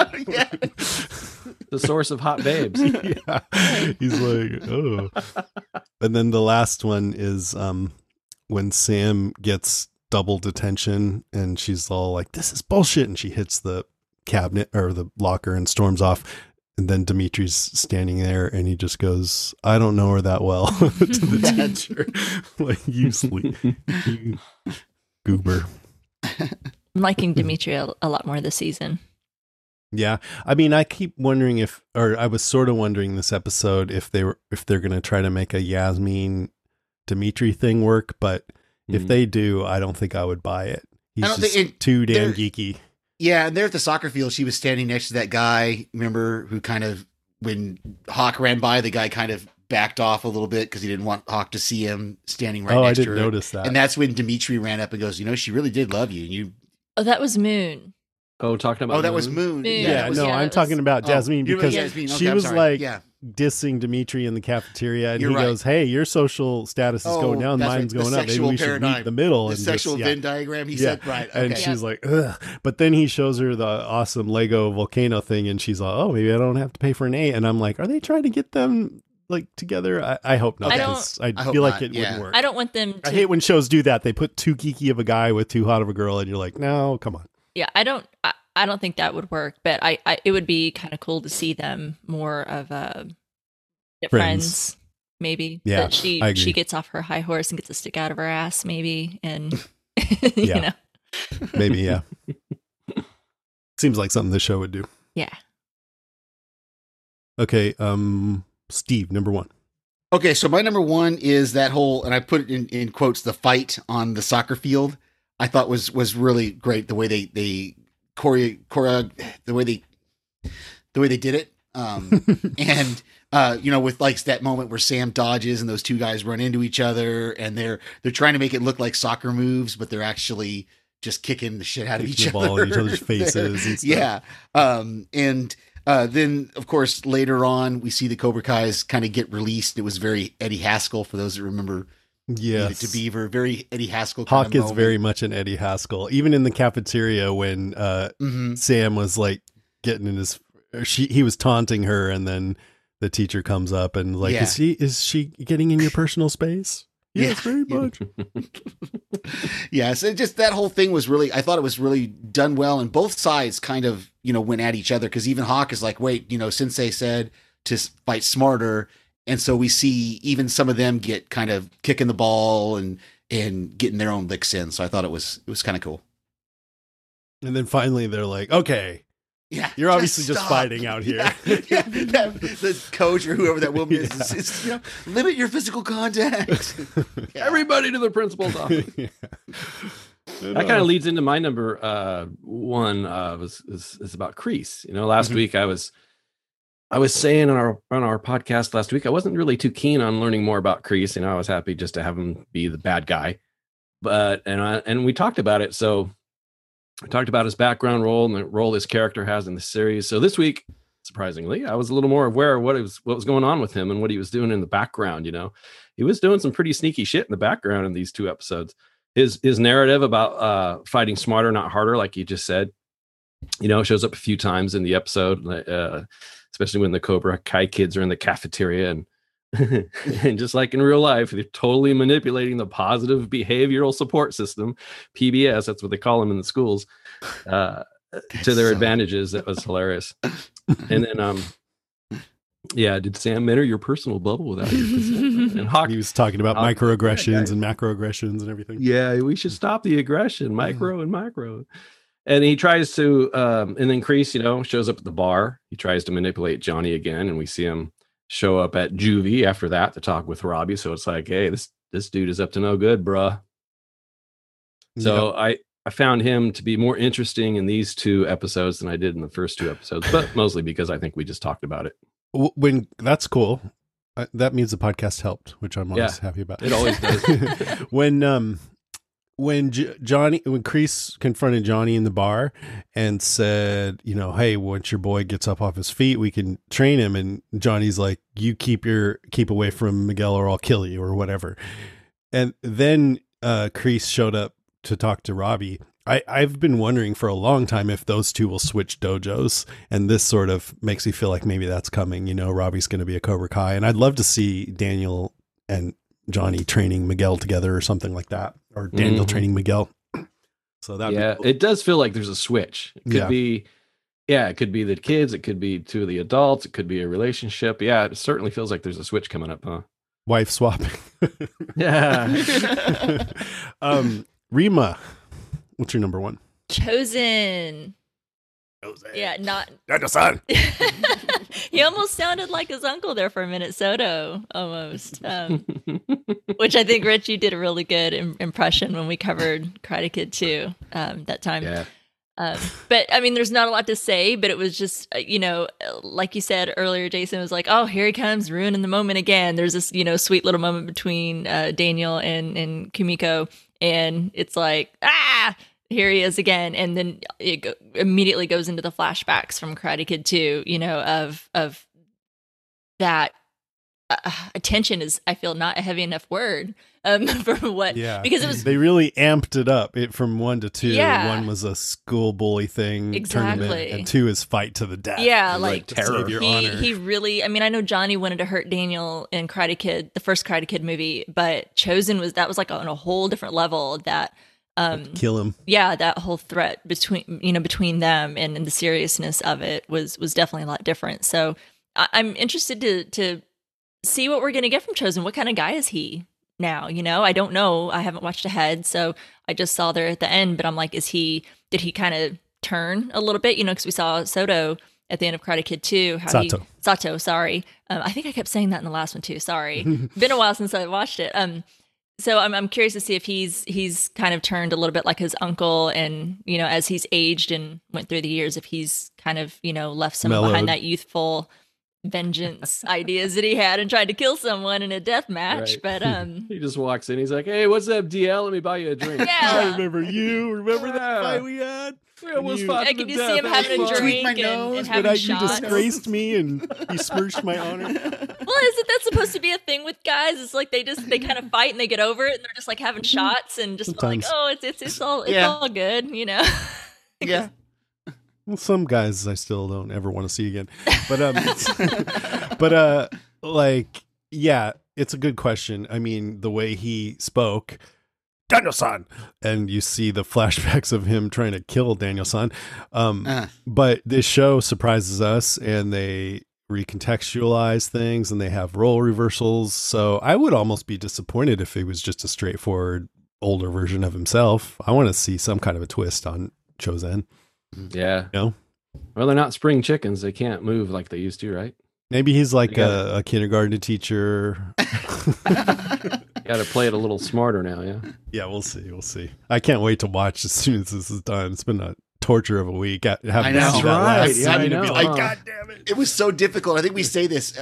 The source of hot babes. Yeah. He's like, "Oh." And then the last one is when Sam gets double detention and she's all like, "This is bullshit." And she hits the cabinet or the locker and storms off. And then Dimitri's standing there and he just goes, "I don't know her that well," to the teacher. Like, you sleep. You goober. I'm liking Dimitri a lot more this season. Yeah. I mean, I keep wondering I was sort of wondering this episode if they're going to try to make a Yasmin Dimitri thing work, but if they do, I don't think I would buy it. He's I don't just think too damn they're- geeky. Yeah, and there at the soccer field, she was standing next to that guy. Remember, who kind of, when Hawk ran by, the guy kind of backed off a little bit because he didn't want Hawk to see him standing right Oh, I next to didn't her. notice that. And that's when Dimitri ran up and goes, she really did love you. And you, Oh, that was Moon. Oh, talking about that was Moon. Moon. Yeah, that was- no, yeah, I'm that talking was- about Jasmine you're because Jasmine. Okay, she I'm was sorry. like yeah. dissing Dimitri in the cafeteria, and You're he right. goes, "Hey, your social status is Oh, going down, that's mine's right. The going up. Maybe sexual we should meet paradigm. in the middle." The and sexual just, yeah. Venn diagram, he Yeah. said, right. And Okay. she's like, ugh. But then he shows her the awesome Lego volcano thing, and she's like, "Oh, maybe I don't have to pay for an A." And I'm like, are they trying to get them like together? I hope not. I because I hope feel like not, it yeah. wouldn't work. I don't want them to. I hate when shows do that. They put too geeky of a guy with too hot of a girl, and you're like, no, come on. Yeah, I don't think that would work, but I it would be kind of cool to see them more of friends, maybe. Yeah, That she I agree. she gets off her high horse and gets a stick out of her ass, maybe, and Yeah. you know, Maybe, yeah. Seems like something the show would do. yeah. Okay, Steve, number one. Okay, so my number one is that whole, and I put it in quotes, the fight on the soccer field. I thought was really great the way they the way they did it, and with like that moment where Sam dodges and those two guys run into each other, and they're trying to make it look like soccer moves, but they're actually just kicking the shit out of Kicking each the other, ball in each other's faces and stuff. Yeah, and then, of course, later on, we see the Cobra Kai's kind of get released. It was very Eddie Haskell, for those that remember. Yes. To Beaver, very Eddie Haskell. Kind Hawk of is moment. very much an Eddie Haskell. Even in the cafeteria when Mhm. Sam was like getting in his, he was taunting her, and then the teacher comes up and like, Yeah. is she getting in your personal space? Yes, Yeah. very much. Yeah, so just that whole thing was really, I thought it was really done well, and both sides kind of, went at each other, because even Hawk is like, wait, Sensei said to fight smarter, and so we see even some of them get kind of kicking the ball and getting their own licks in. So I thought it was kind of cool. And then finally they're like, okay, Yeah, you're obviously just stop. fighting out here. Yeah, the coach or whoever that woman is, limit your physical contact. Yeah. Everybody to the principal's office. Yeah. That kind of leads into my number one. Is about Kreese. Last week I was saying on our podcast last week, I wasn't really too keen on learning more about Kreese. I was happy just to have him be the bad guy, but and we talked about it. So we talked about his background role and the role his character has in the series. So this week, surprisingly, I was a little more aware of what was going on with him and what he was doing in the background. He was doing some pretty sneaky shit in the background in these two episodes. His narrative about fighting smarter, not harder, like you just said, shows up a few times in the episode, especially when the Cobra Kai kids are in the cafeteria and and just like in real life, they're totally manipulating the positive behavioral support system, PBS, that's what they call them in the schools, to their advantages. That was hilarious. And then, did Sam enter your personal bubble without your consent? And Hawk, He was talking about Hawk- microaggressions and macroaggressions and everything. yeah, we should stop the aggression, micro and macro. And he tries to, and then Kreese, shows up at the bar. He tries to manipulate Johnny again, and we see him show up at Juvie after that to talk with Robbie. So it's like, hey, this dude is up to no good, bruh. So I found him to be more interesting in these two episodes than I did in the first two episodes, but mostly because I think we just talked about it. When that's cool. That means the podcast helped, which I'm always happy about. It always does. when Kreese confronted Johnny in the bar and said, hey, once your boy gets up off his feet, we can train him. And Johnny's like, you keep away from Miguel or I'll kill you or whatever. And then Kreese showed up to talk to Robbie. I've been wondering for a long time if those two will switch dojos, and this sort of makes me feel like maybe that's coming. Robbie's going to be a Cobra Kai, and I'd love to see Daniel and Johnny training Miguel together or something like that, or Daniel training Miguel. So that cool. It does feel like there's a switch. It could be, it could be the kids, it could be two of the adults, it could be a relationship. Yeah, it certainly feels like there's a switch coming up, huh? Wife swapping. Yeah. Rima, what's your number one? Chosen. Yeah, not Daniel-san. he almost sounded like his uncle there for a minute, Soto, almost. Which I think, Rich, you did a really good impression when we covered Karate Kid 2 that time. Yeah. But I mean, there's not a lot to say, but it was just, like you said earlier, Jason was like, oh, here he comes, ruining the moment again. There's this, sweet little moment between Daniel and Kumiko, and it's like, here he is again. And then it immediately goes into the flashbacks from Karate Kid 2, of that. Attention is, I feel, not a heavy enough word for what, because it was, they really amped it up from 1 to 2. Yeah. 1 was a school bully thing, Exactly. tournament, and 2 is fight to the death. Yeah, like terror. Save your honor. He really, I mean, I know Johnny wanted to hurt Daniel in Karate Kid, the first Karate Kid movie, but Chosen was like on a whole different level. That kill him. Yeah, that whole threat between them and the seriousness of it was definitely a lot different. So I'm interested to see what we're going to get from Chosen. What kind of guy is he now? I don't know. I haven't watched ahead, so I just saw there at the end, but I'm like, did he kind of turn a little bit? Because we saw Soto at the end of Karate Kid 2. Sato, sorry. I think I kept saying that in the last one too. Sorry. Been a while since I watched it. So I'm curious to see if he's kind of turned a little bit like his uncle, and as he's aged and went through the years, if he's kind of left some behind that youthful vengeance ideas that he had and tried to kill someone in a death match. Right. But he just walks in, he's like, hey, what's up, DL? Let me buy you a drink. I yeah, remember you. Remember that fight we had? We almost fought to can the you death. see him That was having a fun. drink my and nose, having But you shots? disgraced me and you smirched my honor. Well, isn't that supposed to be a thing with guys? It's like they kind of fight and they get over it, and they're just like having shots and just Sometimes. like, oh, it's all good, Yeah. Well, some guys I still don't ever want to see again. But it's a good question. I mean, the way he spoke, Daniel-san, and you see the flashbacks of him trying to kill Daniel-san. But this show surprises us, and they recontextualize things, and they have role reversals. So I would almost be disappointed if it was just a straightforward older version of himself. I want to see some kind of a twist on Chozen. Yeah. No. Well, they're not spring chickens. They can't move like they used to, right? Maybe he's like a kindergarten teacher. Got to play it a little smarter now, yeah? Yeah, we'll see. We'll see. I can't wait to watch as soon as this is done. It's been a torture of a week. I know. That's Right. Yeah, I know. Like, God damn it. It was so difficult. I think we say this,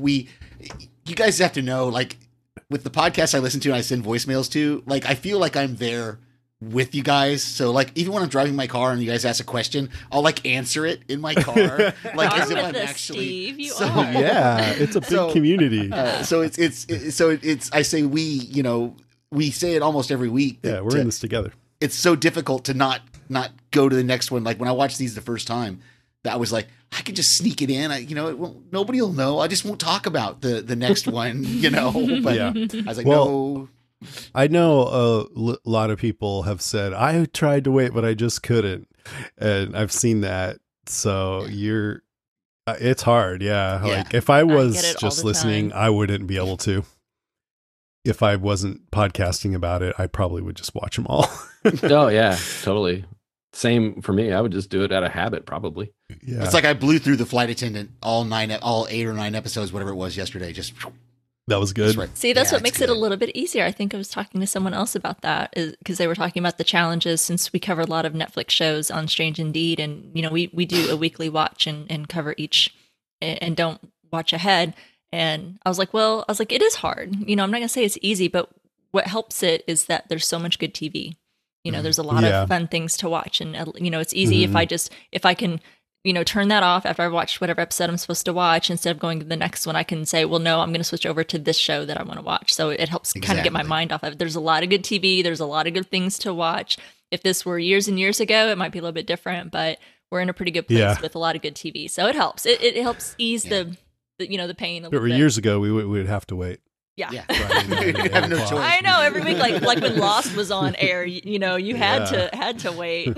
you guys have to know, like, with the podcast I listen to and I send voicemails to, like, I feel like I'm there with you guys. So, like, even when I'm driving my car and you guys ask a question, I'll, like, answer it in my car. Like, as if I'm actually. Steve, you so, are. Yeah, it's a big community. So it's I say we say it almost every week. Yeah, we're in this together. It's so difficult to not go to the next one. Like when I watched these the first time, that was like, I could just sneak it in. Nobody will know. I just won't talk about the next one, But Yeah. I was like, Well, no. I know a lot of people have said, I tried to wait, but I just couldn't. And I've seen that. So it's hard. Yeah. Like if I was get it all just the listening, time. I wouldn't be able to. If I wasn't podcasting about it, I probably would just watch them all. Oh, yeah, totally. Same for me. I would just do it out of habit, probably. Yeah. It's like I blew through The Flight Attendant, all 8 or 9 episodes, whatever it was yesterday. Just That was good. right. See, that's Yeah, what makes it's it a good. little bit easier. I think I was talking to someone else about that because they were talking about the challenges since we cover a lot of Netflix shows on Strange Indeed. And, we do a weekly watch and cover each and don't watch ahead. And I was like, it is hard. I'm not going to say it's easy, but what helps it is that there's so much good TV. There's a lot Yeah. of fun things to watch. And, it's easy if I can turn that off after I've watched whatever episode I'm supposed to watch. Instead of going to the next one, I can say, well, no, I'm going to switch over to this show that I want to watch. So it helps kind of get my Exactly. mind off of it. There's a lot of good TV. There's a lot of good things to watch. If this were years and years ago, it might be a little bit different, but we're in a pretty good place with a lot of good TV. So it helps. It helps ease the pain a But little bit. years ago, we would have to wait. Yeah. Yeah. Friday night at Have no 8 o'clock. choice. I know every week, like when Lost was on air, you had to wait.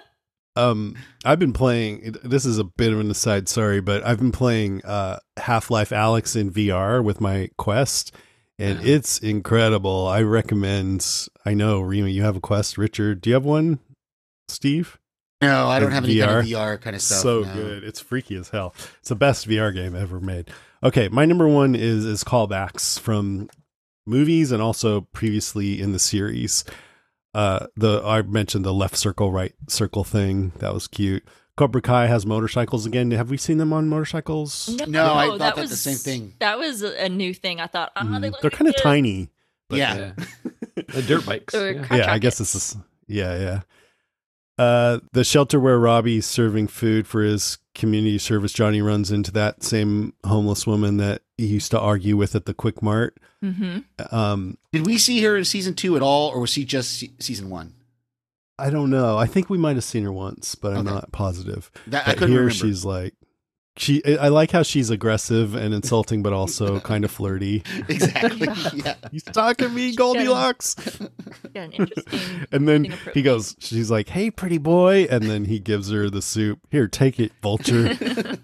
I've been playing, this is a bit of an aside, sorry, but I've been playing Half-Life Alyx in VR with my Quest, and it's incredible. I recommend, I know, Rima, you have a Quest. Richard, do you have one? Steve? No, I don't Like have any kind of VR? VR kind of stuff. So no. good. It's freaky as hell. It's the best VR game ever made. Okay, my number one is callbacks from movies and also previously in the series. I mentioned the left circle, right circle thing. That was cute. Cobra Kai has motorcycles again. Have we seen them on motorcycles? No, I thought that was the same thing. That was a new thing. I thought, They're kind of tiny. But Yeah. The dirt bikes. Or Yeah. car Yeah, I guess jackets. this is yeah. The shelter where Robbie's serving food for his community service, Johnny runs into that same homeless woman that he used to argue with at the Quick Mart. Mm-hmm. Did we see her in season 2 at all, or was she just season 1? I don't know. I think we might have seen her once, but I'm Okay. not positive. That I But couldn't here remember. she's like, I like how she's aggressive and insulting, but also kind of flirty. Exactly. Yeah. You stalking me, Goldilocks? Yeah, an interesting. And then thing approach. he goes, she's like, hey, pretty boy. And then he gives her the soup. Here, take it, vulture.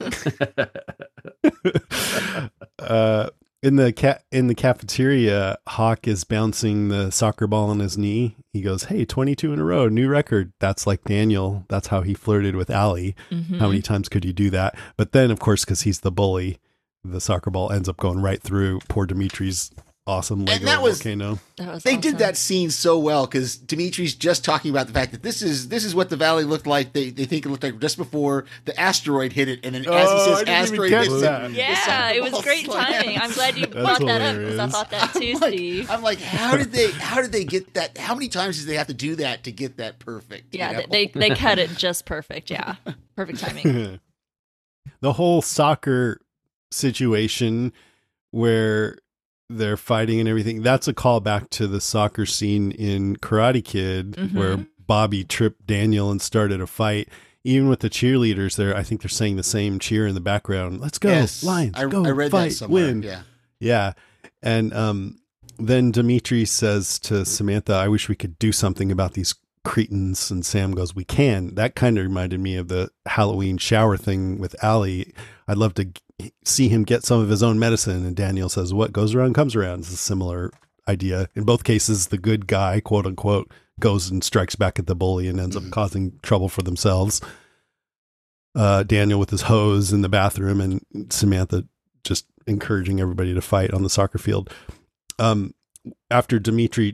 In the cafeteria, Hawk is bouncing the soccer ball on his knee. He goes, hey, 22 in a row, new record. That's like Daniel. That's how he flirted with Allie. Mhm. How many times could you do that? But then, of course, because he's the bully, the soccer ball ends up going right through poor Dimitri's awesome Lego that was- volcano. That was They awesome. did that scene so well because Dimitri's just talking about the fact that this is what the valley looked like. They think it looked like just before the asteroid hit it, and then as he Oh, I says didn't even asteroid catch hits it, that. the Yeah, soccer it was ball great slams. timing. I'm glad you brought that up because I hilarious. thought that too, I'm like- Steve. I'm like, how did they get that? How many times did they have to do that to get that perfect? you Yeah, know? they cut it just perfect. Yeah, perfect timing. The whole soccer situation where they're fighting and everything, that's a callback to the soccer scene in Karate Kid where Bobby tripped Daniel and started a fight. Even with the cheerleaders there, I think they're saying the same cheer in the background. Let's go, Yes, Lions, I go, read fight, that somewhere. win. Yeah. Yeah. And then Dimitri says to Samantha, I wish we could do something about these cretins. And Sam goes, we can. That kind of reminded me of the Halloween shower thing with Allie. I'd love to see him get some of his own medicine. And Daniel says, what goes around comes around. It's a similar idea. In both cases, the good guy, quote unquote, goes and strikes back at the bully and ends up causing trouble for themselves. Daniel with his hose in the bathroom and Samantha just encouraging everybody to fight on the soccer field. After Dimitri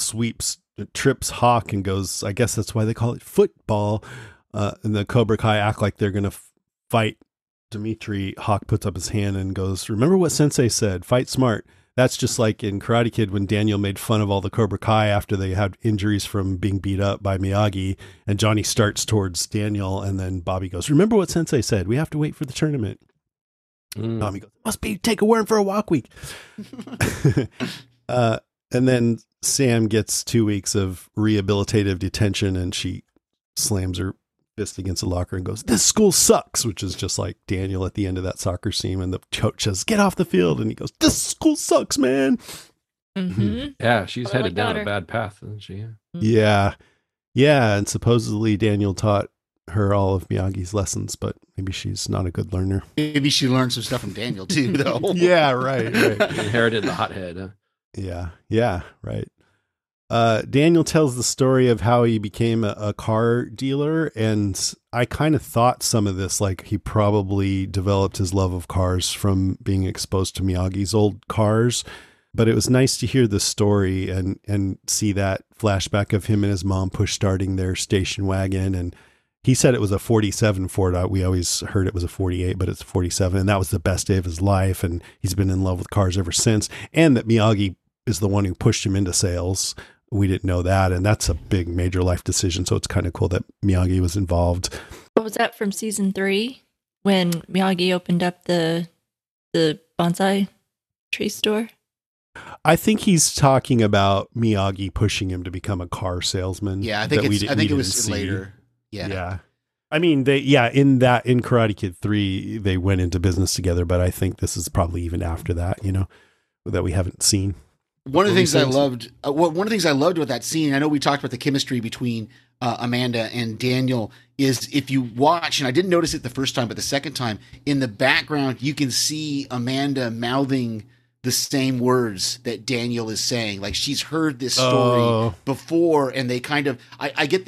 trips Hawk and goes, I guess that's why they call it football. And the Cobra Kai act like they're going to fight Dimitri. Hawk puts up his hand and goes, remember what Sensei said, fight smart. That's just like in Karate Kid when Daniel made fun of all the Cobra Kai after they had injuries from being beat up by Miyagi, and Johnny starts towards Daniel, and then Bobby goes, remember what Sensei said, we have to wait for the tournament. Tommy goes, must be take a worm for a walk week. And then Sam gets 2 weeks of rehabilitative detention, and she slams her fist against the locker and goes, this school sucks, which is just like Daniel at the end of that soccer scene. And the coach says, get off the field. And he goes, this school sucks, man. Mm-hmm. Yeah, she's Totally headed down got her. a bad path, isn't she? Yeah. Yeah. And supposedly Daniel taught her all of Miyagi's lessons, but maybe she's not a good learner. Maybe she learned some stuff from Daniel too, though. Yeah, right. Inherited the hothead. Huh? Yeah, right. Daniel tells the story of how he became a car dealer, and I kind of thought some of this, like he probably developed his love of cars from being exposed to Miyagi's old cars. But it was nice to hear the story and see that flashback of him and his mom push starting their station wagon. And he said it was a 47 Ford. We always heard it was a 48, but it's a 47. And that was the best day of his life. And he's been in love with cars ever since. And that Miyagi is the one who pushed him into sales. We didn't know that. And that's a big major life decision. So it's kind of cool that Miyagi was involved. What was that from season 3 when Miyagi opened up the bonsai tree store? I think he's talking about Miyagi pushing him to become a car salesman. Yeah, I think that it's. I think it was didn't see. later. Yeah. Yeah. I mean, in Karate Kid 3, they went into business together, but I think this is probably even after that, that we haven't seen. One of the things I sense. loved, one of the things I loved about that scene, I know we talked about the chemistry between Amanda and Daniel, is if you watch, and I didn't notice it the first time, but the second time, in the background, you can see Amanda mouthing the same words that Daniel is saying. Like she's heard this story before, and they kind of, I get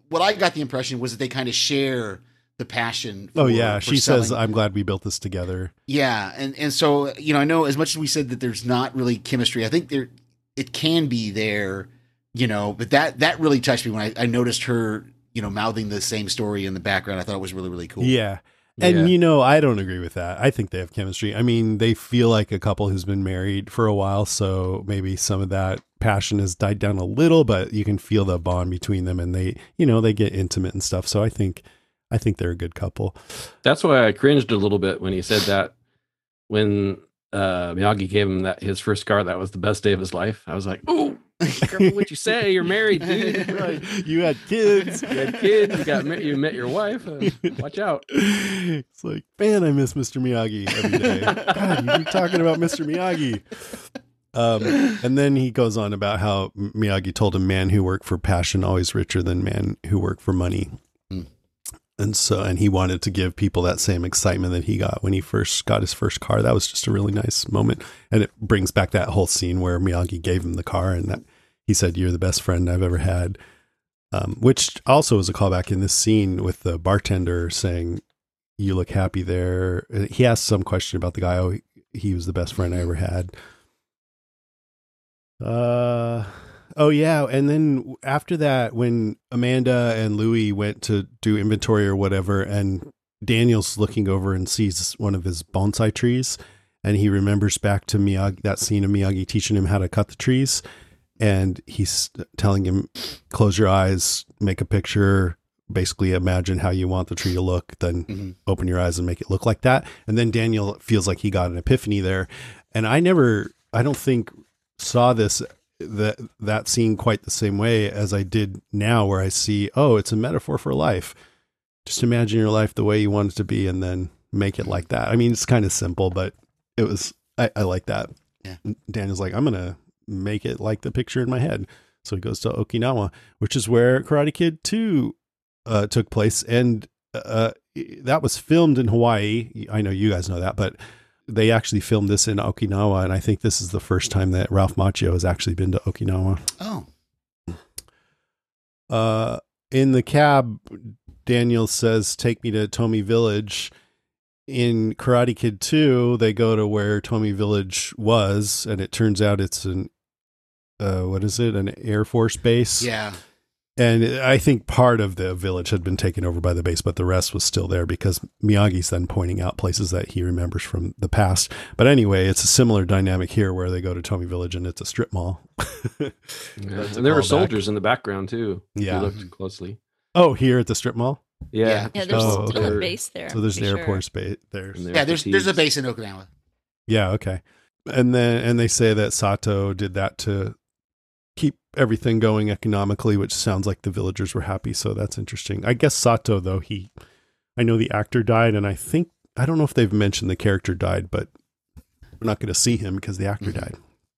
what I got the impression was that they kind of share the passion. Oh yeah, she selling. says, "I'm glad we built this together." Yeah, and so I know as much as we said that there's not really chemistry, I think it can be there, but that really touched me when I noticed her, mouthing the same story in the background. I thought it was really, really cool. Yeah. And, I don't agree with that. I think they have chemistry. I mean, they feel like a couple who's been married for a while. So maybe some of that passion has died down a little, but you can feel the bond between them and they get intimate and stuff. So I think they're a good couple. That's why I cringed a little bit when he said that when Miyagi gave him his first car, that was the best day of his life. I was like, oh, careful what you say. You're married, dude. Right. You had kids. You met your wife. Watch out. It's like, man, I miss Mr. Miyagi every day. God, you keep talking about Mr. Miyagi. And then he goes on about how Miyagi told him, "Man who worked for passion always richer than man who worked for money." And he wanted to give people that same excitement that he got when he first got his first car. That was just a really nice moment. And it brings back that whole scene where Miyagi gave him the car and that he said, "You're the best friend I've ever had." Which also is a callback in this scene with the bartender saying, "You look happy there." He asked some question about the guy. Oh, he was the best friend I ever had. Oh yeah, and then after that, when Amanda and Louis went to do inventory or whatever, and Daniel's looking over and sees one of his bonsai trees, and he remembers back to Miyagi, that scene of Miyagi teaching him how to cut the trees, and he's telling him, "Close your eyes, make a picture, basically imagine how you want the tree to look, then open your eyes and make it look like that." And then Daniel feels like he got an epiphany there, and I don't think saw that scene quite the same way as I did now, where I see, oh, it's a metaphor for life. Just imagine your life the way you want it to be and then make it like that. I mean, it's kind of simple, but I like that. Yeah. Daniel's like, I'm going to make it like the picture in my head. So he goes to Okinawa, which is where Karate Kid 2 took place. And that was filmed in Hawaii. I know you guys know that, but they actually filmed this in Okinawa, and I think this is the first time that Ralph Macchio has actually been to Okinawa. Oh. In the cab, Daniel says, "Take me to Tomi Village." In Karate Kid 2, they go to where Tomi Village was, and it turns out it's an Air Force base. Yeah. And I think part of the village had been taken over by the base, but the rest was still there because Miyagi's then pointing out places that he remembers from the past. But anyway, it's a similar dynamic here where they go to Tomi Village and it's a strip mall. And there were soldiers in the background too. Yeah. If you looked closely. Oh, here at the strip mall? Yeah. Yeah, there's okay. a base there. So there's an for Air Force base there. Yeah, there's a base in Okinawa. Yeah, okay. And they say that Sato did that to keep everything going economically, which sounds like the villagers were happy. So that's interesting. I guess Sato, though, I know the actor died, and I don't know if they've mentioned the character died, but we're not going to see him because the actor died.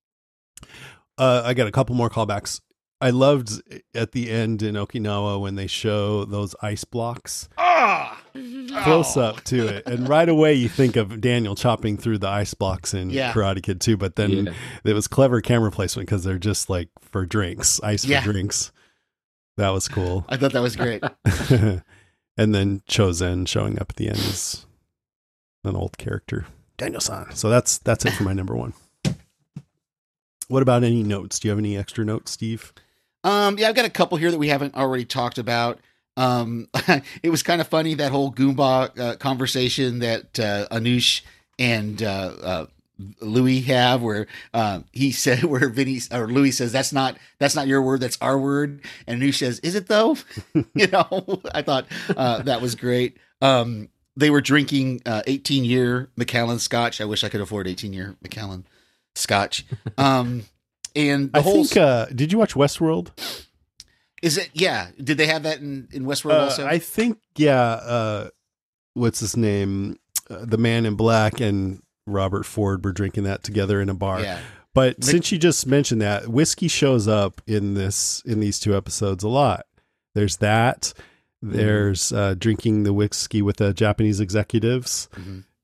I got a couple more callbacks. I loved at the end in Okinawa when they show those ice blocks close up to it. And right away you think of Daniel chopping through the ice blocks in Karate Kid 2, but then it was clever camera placement because they're just like for drinks, ice for drinks. That was cool. I thought that was great. And then Chozen showing up at the end is an old character, Daniel-san. So that's it for my number one. What about any notes? Do you have any extra notes, Steve? Yeah, I've got a couple here that we haven't already talked about. It was kind of funny, that whole Goomba conversation that Anush and Louis have, where he said, where Louis says, that's not your word, that's our word, and Anush says, is it though? I thought that was great. They were drinking 18-year Macallan Scotch. I wish I could afford 18-year Macallan Scotch. And the whole think, did you watch Westworld? Is it? Yeah. Did they have that in Westworld also? I think, yeah. What's his name? The Man in Black and Robert Ford were drinking that together in a bar. Yeah. But since you just mentioned that, whiskey shows up in these two episodes a lot. There's that. There's drinking the whiskey with the Japanese executives. Mm-hmm.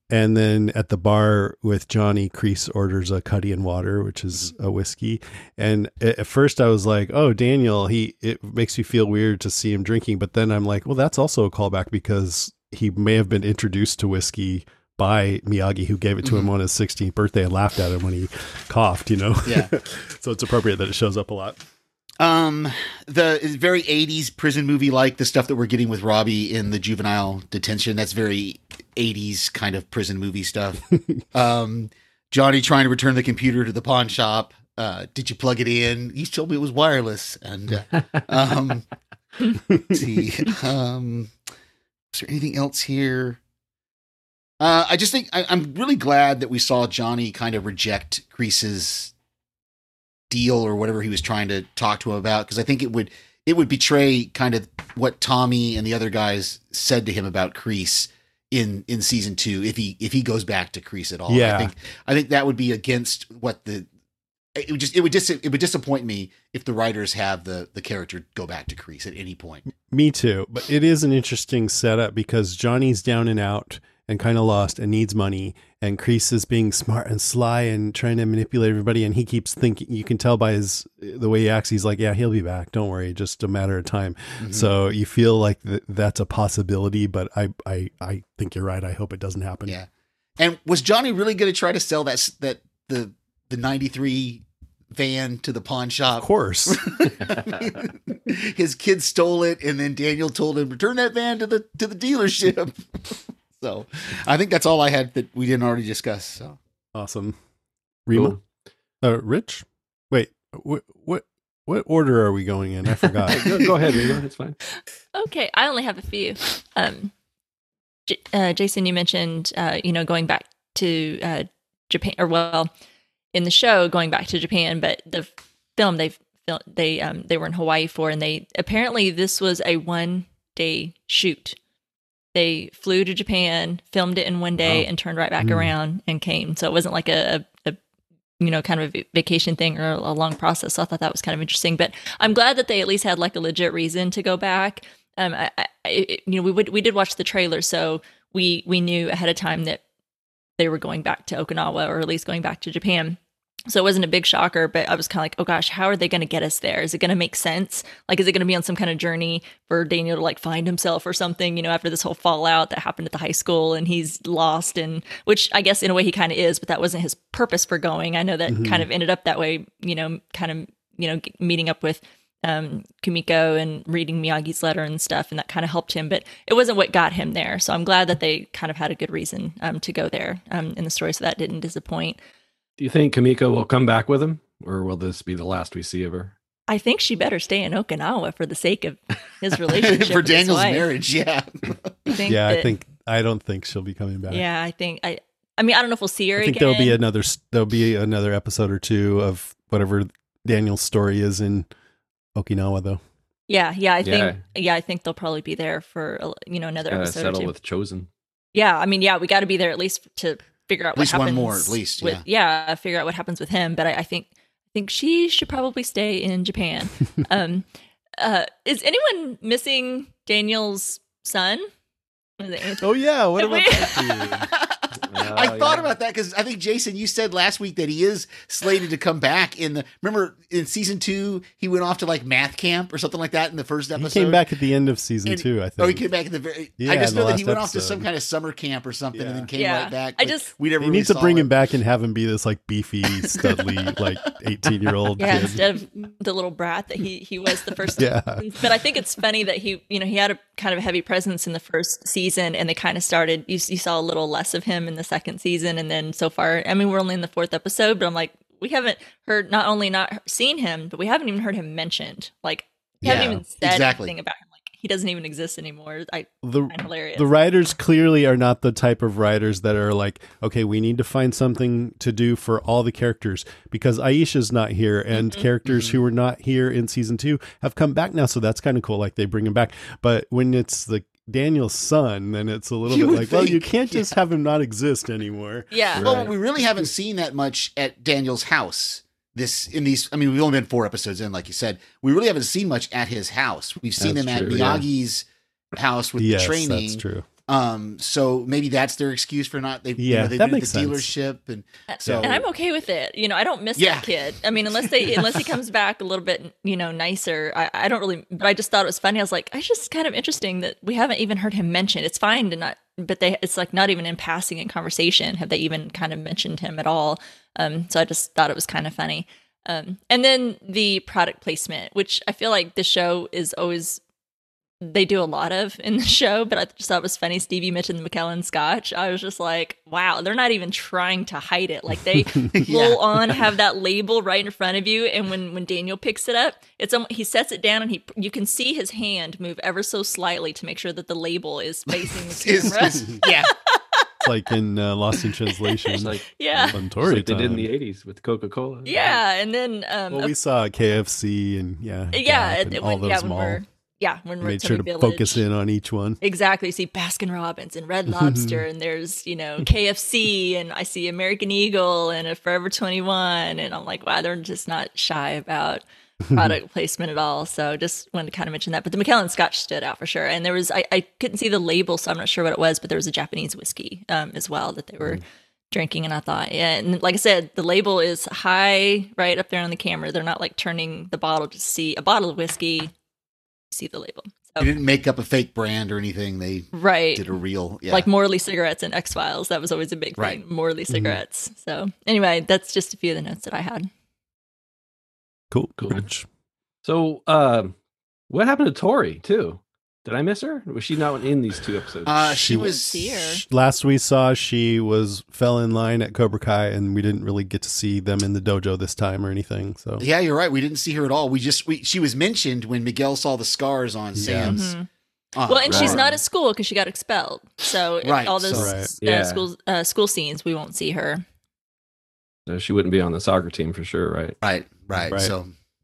And then at the bar with Johnny, Kreese orders a Cuddy and water, which is a whiskey. And at first I was like, oh, Daniel, it makes you feel weird to see him drinking. But then I'm like, well, that's also a callback because he may have been introduced to whiskey by Miyagi, who gave it to him on his 16th birthday and laughed at him when he coughed, Yeah. So it's appropriate that it shows up a lot. The very 80s prison movie, like the stuff that we're getting with Robbie in the juvenile detention. That's very 80s kind of prison movie stuff. Johnny trying to return the computer to the pawn shop. Did you plug it in? You told me it was wireless. And, let's see, is there anything else here? I just think I'm really glad that we saw Johnny kind of reject Kreese's deal or whatever he was trying to talk to him about, because I think it would betray kind of what Tommy and the other guys said to him about Kreese in season 2 if he goes back to Kreese at all. Yeah. I think that would be against what it would disappoint me if the writers have the character go back to Kreese at any point. Me too. But it is an interesting setup because Johnny's down and out and kind of lost and needs money, and Kreese is being smart and sly and trying to manipulate everybody, and he keeps thinking, you can tell by the way he acts, he's like, yeah, he'll be back, don't worry, just a matter of time. So you feel like that's a possibility, but I think you're right. I hope it doesn't happen. Yeah. And was Johnny really going to try to sell the 93 van to the pawn shop? Of course. His kid stole it, and then Daniel told him, return that van to the dealership. So I think that's all I had that we didn't already discuss. So awesome. Rima? Cool. Rich? Wait, what order are we going in? I forgot. Go ahead, Rima. It's fine. Okay, I only have a few. Jason, you mentioned, going back to Japan, or in the show, going back to Japan, but the film they were in Hawaii for, and apparently this was a 1-day shoot. They flew to Japan, filmed it in 1 day, and turned right back around and came. So it wasn't like a kind of a vacation thing or a long process. So I thought that was kind of interesting. But I'm glad that they at least had like a legit reason to go back. We did watch the trailer, so we knew ahead of time that they were going back to Okinawa, or at least going back to Japan. So it wasn't a big shocker, but I was kind of like, oh gosh, how are they going to get us there? Is it going to make sense? Like, is it going to be on some kind of journey for Daniel to like find himself or something, after this whole fallout that happened at the high school and he's lost, and which I guess in a way he kind of is, but that wasn't his purpose for going. I know that kind of ended up that way, meeting up with Kumiko and reading Miyagi's letter and stuff, and that kind of helped him, but it wasn't what got him there. So I'm glad that they kind of had a good reason to go there in the story, so that didn't disappoint. Do you think Kumiko will come back with him, or will this be the last we see of her? I think she better stay in Okinawa for the sake of his relationship for with Daniel's his wife. marriage. Yeah. I don't think she'll be coming back. Yeah, I don't know if we'll see her again. I think there'll be another episode or two of whatever Daniel's story is in Okinawa, though. I think they'll probably be there for another episode. Settle or two. with Chosen. Yeah, we got to be there at least to figure out what happens. One more, at least. Figure out what happens with him. But I think she should probably stay in Japan. Is anyone missing Daniel's son? Oh yeah, what about that? I thought about that because I think, Jason, you said last week that he is slated to come back remember in season 2, he went off to like math camp or something like that in the first episode. He came back at the end of season 2, I think. Oh, he came back at the very, I just know that he went off to some kind of summer camp or something and then came right back. We never he needs to bring him back and have him be this like beefy, studly, like 18-year-old kid. Instead of the little brat that he was the first time. But I think it's funny that he had a kind of a heavy presence in the first season, and they kind of started, you saw a little less of him in the second season, and then so far, we're only in the 4th episode, but I'm like, we haven't heard, not only not seen him, but we haven't even heard him mentioned. Like, we haven't even said anything about him. Like, he doesn't even exist anymore. Hilarious. The writers clearly are not the type of writers that are like, okay, we need to find something to do for all the characters, because Aisha's not here, and characters who were not here in season 2 have come back now, so that's kind of cool. Like, they bring him back. But when it's the Daniel's son, then it's a little bit like, well, you can't just have him not exist anymore. Yeah. Right. Well, we really haven't seen that much at Daniel's house. We've only been 4 episodes in, like you said. We really haven't seen much at his house. We've seen him at Miyagi's house with the training. That's true. So maybe that's their excuse for not. They Yeah, they've that been at makes the sense. dealership, and so And I'm okay with it. I don't miss Yeah. that kid. I mean, unless he comes back a little bit, nicer. I don't really. But I just thought it was funny. I was like, it's just kind of interesting that we haven't even heard him mentioned. It's fine to not, but it's like not even in passing in conversation have they even kind of mentioned him at all. So I just thought it was kind of funny. And then the product placement, which I feel like the show is always. They do a lot of in the show, but I just thought it was funny. Stevie mentioned the McKellen Scotch. I was just like, wow, they're not even trying to hide it. Like they full on have that label right in front of you. And when Daniel picks it up, he sets it down and you can see his hand move ever so slightly to make sure that the label is facing the camera. yeah. It's like in Lost in Translation. It's like, Yeah. Suntory like they did in time. the 80s with Coca-Cola. Yeah. And then, Well, we saw KFC and Gap and all those malls. When we're Made at sure Tommy to Village. focus in on each one. Exactly. You see Baskin Robbins and Red Lobster, and there's, KFC, and I see American Eagle and a Forever 21. And I'm like, wow, they're just not shy about product placement at all. So just wanted to kind of mention that. But the McKellen Scotch stood out for sure. And there was, I couldn't see the label, so I'm not sure what it was, but there was a Japanese whiskey as well that they were drinking. And I thought, yeah. And like I said, the label is high right up there on the camera. They're not like turning the bottle to see a bottle of whiskey. See the label. So, They didn't make up a fake brand or anything. They right. did a real, Like Morley cigarettes and X-Files. That was always a big thing. Right. Morley cigarettes. So anyway, that's just a few of the notes that I had. Cool. Cool. So, what happened to Tori too? Did I miss her? Was she not in these two episodes? She was See her. Last we saw, she fell in line at Cobra Kai, and we didn't really get to see them in the dojo this time or anything. So Yeah, you're right. We didn't see her at all. She was mentioned when Miguel saw the scars on Sam's. Well, and she's arm. not at school because she got expelled. So Right, all those so- Right. school scenes, we won't see her. So she wouldn't be on the soccer team for sure, right? Right. So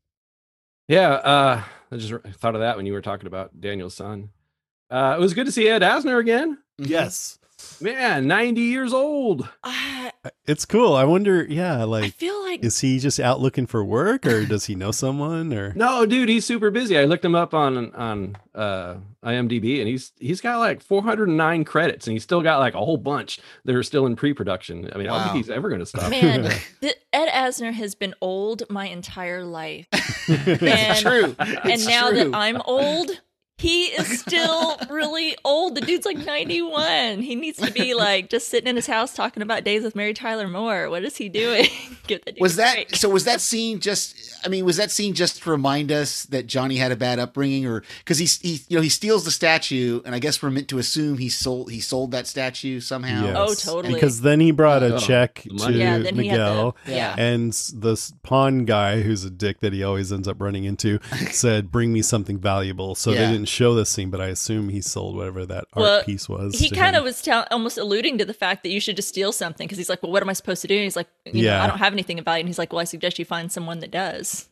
Yeah, I just thought of that when you were talking about Daniel's son. It was good to see Ed Asner again. yes, Man, 90 years old. it's cool. I wonder, I feel like is he just out looking for work, or does he know someone? Or No, dude, he's super busy. I looked him up on IMDb, and he's got like 409 credits, and he's still got like a whole bunch that are still in pre-production. I mean, I don't Wow. think he's ever going to stop. man, Ed Asner has been old my entire life. it's true. And It's now true. that I'm old, he is still really old. The dude's like 91. He needs to be like just sitting in his house talking about Days with Mary Tyler Moore. What is he doing? Give the dude Was a that break. so? Was that scene just? I mean, was that scene just to remind us that Johnny had a bad upbringing, or because he steals the statue, and I guess we're meant to assume he sold that statue somehow. Yes. Oh, totally. Because then he brought a Oh, check the to money. Yeah, then he had Miguel. Yeah. And the pawn guy, who's a dick that he always ends up running into, said, "Bring me something valuable." So Yeah. they didn't show this scene, but I assume he sold whatever that Well, art piece was. He to kind him. of was almost alluding to the fact that you should just steal something because he's like, well, what am I supposed to do? And he's like, Yeah. I don't have anything about it. And he's like, well, I suggest you find someone that does.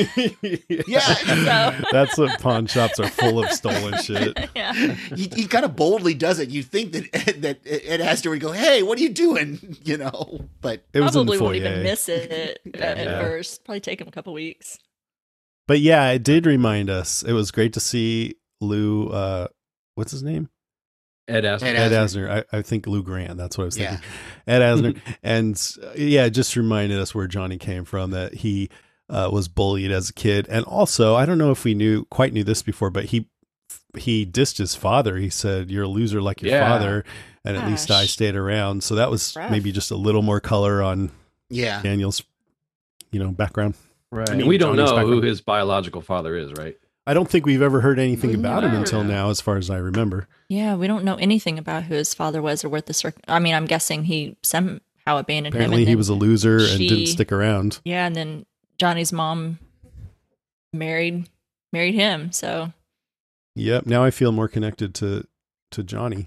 Yeah. So, That's what pawn shops are full of stolen shit. yeah. he kind of boldly does it. You'd think that Ed Asner would go, "Hey, what are you doing?" But It was in the Probably foyer. won't even miss it at Yeah. first. Probably take him a couple weeks. But yeah, it did remind us. It was great to see Lou. What's his name? Ed Asner. Ed Ed Asner. Asner. I think Lou Grant. That's what I was Yeah. thinking. Ed Asner. And it just reminded us where Johnny came from, that he was bullied as a kid. And also, I don't know if we quite knew this before, but he dissed his father. He said, "You're a loser like your Yeah. father." And at least I Gosh. stayed around. So that was Rough. maybe just a little more color on yeah, Daniel's, background. Right. I mean, We don't Johnny's know who background. his biological father is, right? I don't think we've ever heard anything We've about him never. until now, as far as I remember. Yeah, we don't know anything about who his father was or what the I mean, I'm guessing he somehow abandoned him. Apparently, and he then- was a loser and she- didn't stick around. Yeah, and then Johnny's mom married him. So, Yep. Now I feel more connected to Johnny.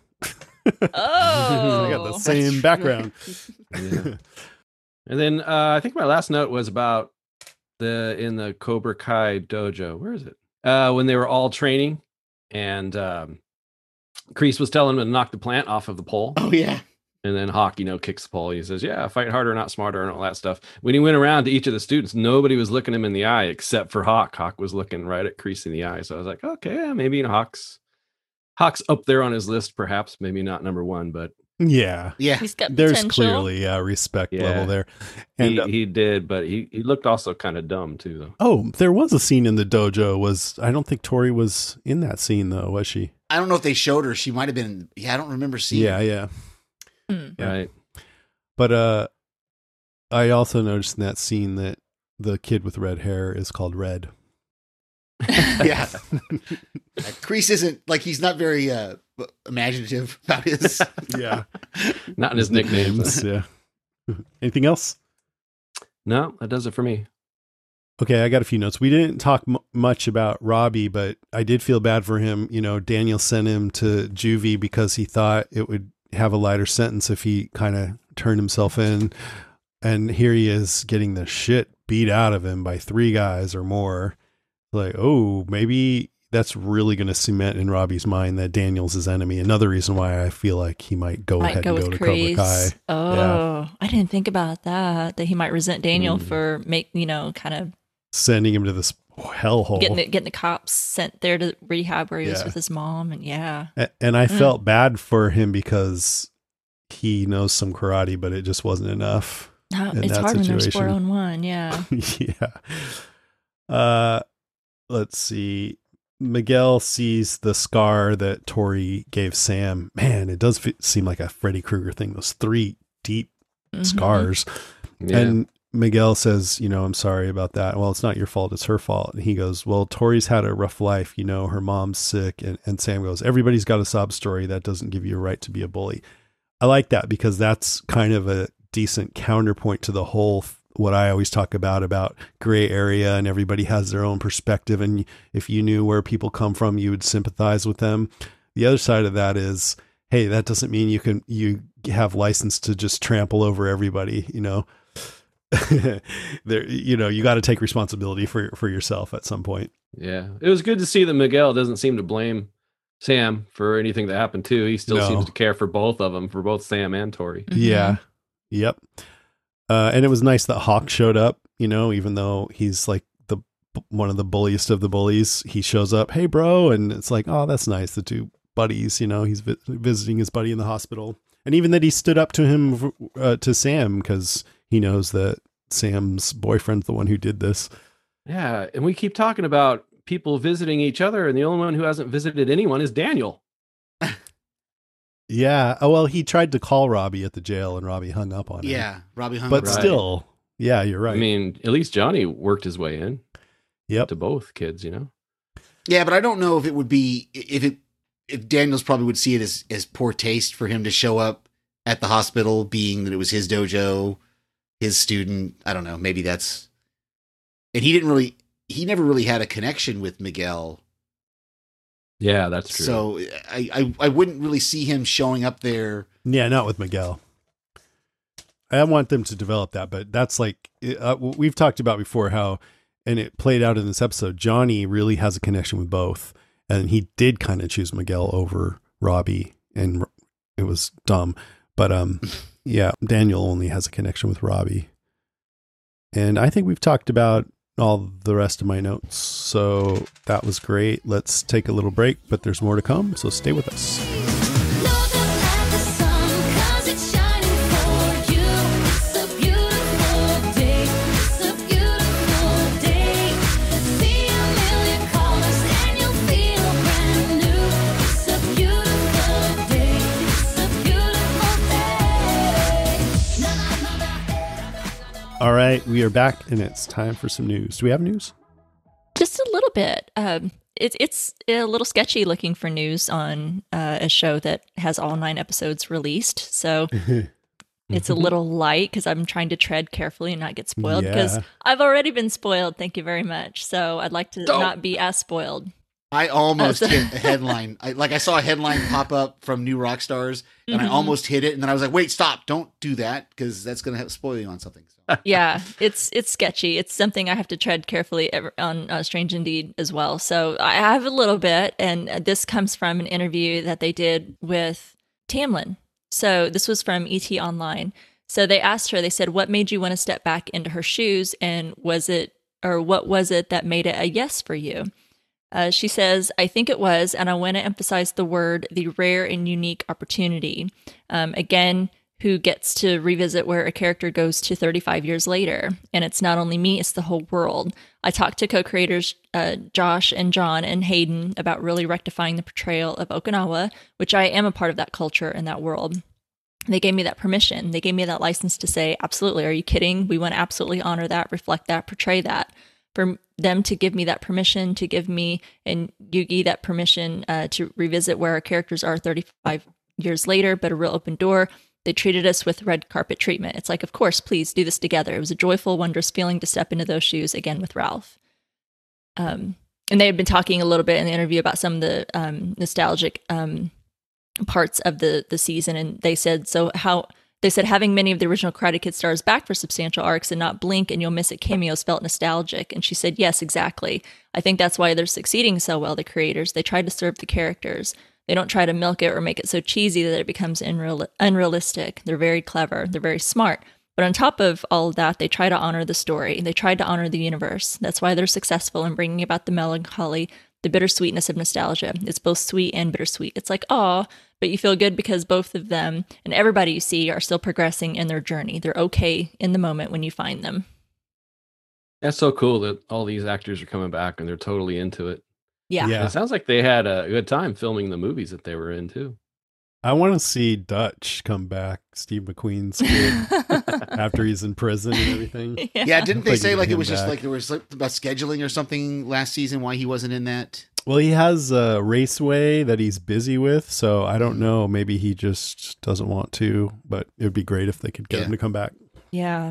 oh, I got the same background. Yeah. And then I think my last note was about in the Cobra Kai dojo. Where is it? When they were all training, and Kreese was telling him to knock the plant off of the pole. oh yeah, And then Hawk, kicks the pole. He says, "Yeah, fight harder, not smarter," and all that stuff. When he went around to each of the students, nobody was looking him in the eye except for Hawk. Hawk was looking right at Kreese in the eye. So I was like, okay, yeah, maybe Hawk's Hawk's up there on his list, perhaps, maybe not number one, but Yeah. Yeah. He's got There's potential. clearly a respect Yeah. level there. And he did, but he looked also kind of dumb too, though. oh, there was a scene in the dojo. I don't think Tori was in that scene though, was she? I don't know if they showed her. She might have been. Yeah, I don't remember seeing. Yeah, her. yeah. Hmm. Yeah. Right. But I also noticed in that scene that the kid with red hair is called Red. Yeah. Kreese isn't like he's not very imaginative about his. Yeah. Not in his nicknames. Yeah. Anything else? No, that does it for me. Okay, I got a few notes. We didn't talk much about Robbie, but I did feel bad for him. You know, Daniel sent him to juvie because he thought it would have a lighter sentence if he kind of turned himself in. And here he is getting the shit beat out of him by 3 guys or more. Like, oh, maybe that's really going to cement in Robbie's mind that Daniel's his enemy. Another reason why I feel like he might go ahead and go to Cobra Kai. Oh, Yeah. I didn't think about that he might resent Daniel for kind of Sending him to this hellhole. getting the cops sent there to rehab where he was Yeah. with his mom. And yeah. And I felt bad for him because he knows some karate, but it just wasn't enough. No, in it's that hard when there's situation. 4 on 1. Yeah. Yeah. Let's see. Miguel sees the scar that Tori gave Sam. Man, it does seem like a Freddy Krueger thing. Those 3 deep Mhm. scars. Yeah. And Miguel says, I'm sorry about that. Well, it's not your fault. It's her fault. And he goes, well, Tori's had a rough life. Her mom's sick. And Sam goes, everybody's got a sob story. That doesn't give you a right to be a bully. I like that because that's kind of a decent counterpoint to the whole what I always talk about gray area, and everybody has their own perspective. And if you knew where people come from, you would sympathize with them. The other side of that is, hey, that doesn't mean you have license to just trample over everybody. There, you got to take responsibility for yourself at some point. Yeah. It was good to see that Miguel doesn't seem to blame Sam for anything that happened too. He still No. seems to care for both of them, for both Sam and Tori. Mhm. Yeah. Yep. And it was nice that Hawk showed up, even though he's like one of the bulliest of the bullies. He shows up, hey, bro. And it's like, oh, that's nice. The 2 buddies, he's visiting his buddy in the hospital. And even that he stood up to him, to Sam, because he knows that Sam's boyfriend's the one who did this. Yeah. And we keep talking about people visiting each other, and the only one who hasn't visited anyone is Daniel. Yeah. Oh, well, he tried to call Robbie at the jail and Robbie hung up on him. Yeah, Robbie hung But up. Right. still, yeah, you're right. I mean, at least Johnny worked his way in Yep. to both kids, Yeah, but I don't know if it would be if Daniels probably would see it as poor taste for him to show up at the hospital, being that it was his dojo, his student. I don't know. Maybe that's. And he never really had a connection with Miguel. Yeah, that's true. So I wouldn't really see him showing up there. Yeah, not with Miguel. I want them to develop that, but that's like we've talked about before how, and it played out in this episode, Johnny really has a connection with both. And he did kind of choose Miguel over Robbie, and it was dumb. But yeah, Daniel only has a connection with Robbie. And I think we've talked about all the rest of my notes. So that was great. Let's take a little break, but there's more to come. So stay with us. Look up at the sun, 'cause it's shining for you. It's a beautiful day. It's a beautiful day. See a million colors and you'll feel brand new. It's a beautiful day. It's a beautiful day. All right, we are back, and it's time for some news. Do we have news? Just a little bit. It's a little sketchy looking for news on a show that has all 9 episodes released. So it's a little light because I'm trying to tread carefully and not get spoiled because Yeah. I've already been spoiled. Thank you very much. So I'd like to not be as spoiled. I almost Oh, so- hit a headline. I saw a headline pop up from New Rockstars, and I almost hit it. And then I was like, "Wait, stop! Don't do that because that's going to spoil you on something." So. Yeah, it's sketchy. It's something I have to tread carefully on Strange Indeed as well. So I have a little bit, and this comes from an interview that they did with Tamlin. So this was from ET Online. So they asked her, they said, what made you want to step back into her shoes? And what was it that made it a yes for you? She says, I think it was, and I want to emphasize the word, the rare and unique opportunity. Again, who gets to revisit where a character goes to 35 years later. And it's not only me, it's the whole world. I talked to co-creators Josh and John and Hayden about really rectifying the portrayal of Okinawa, which I am a part of that culture and that world. They gave me that permission. They gave me that license to say, absolutely, are you kidding? We want to absolutely honor that, reflect that, portray that. For them to give me that permission, to give me and Yugi that permission to revisit where our characters are 35 years later, but a real open door. They treated us with red carpet treatment. It's like, of course, please do this together. It was a joyful, wondrous feeling to step into those shoes again with Ralph. And they had been talking a little bit in the interview about some of the nostalgic parts of the season, and they said having many of the original Karate Kid stars back for substantial arcs and not blink and you'll miss it cameos felt nostalgic. And she said, yes, exactly. I think that's why they're succeeding so well, the creators. They tried to serve the characters. They don't try to milk it or make it so cheesy that it becomes unrealistic. They're very clever. They're very smart. But on top of all of that, they try to honor the story. They tried to honor the universe. That's why they're successful in bringing about the melancholy, the bittersweetness of nostalgia. It's both sweet and bittersweet. It's like, aw, but you feel good because both of them and everybody you see are still progressing in their journey. They're okay in the moment when you find them. That's so cool that all these actors are coming back and they're totally into it. Yeah. It sounds like they had a good time filming the movies that they were in too. I want to see Dutch come back, Steve McQueen's kid, after he's in prison and everything. Yeah, didn't they Like, say like it him was just back. like there was like about scheduling or something last season why he wasn't in that? Well, he has a raceway that he's busy with, so I don't know. Maybe he just doesn't want to, but it would be great if they could get him to come back. Yeah.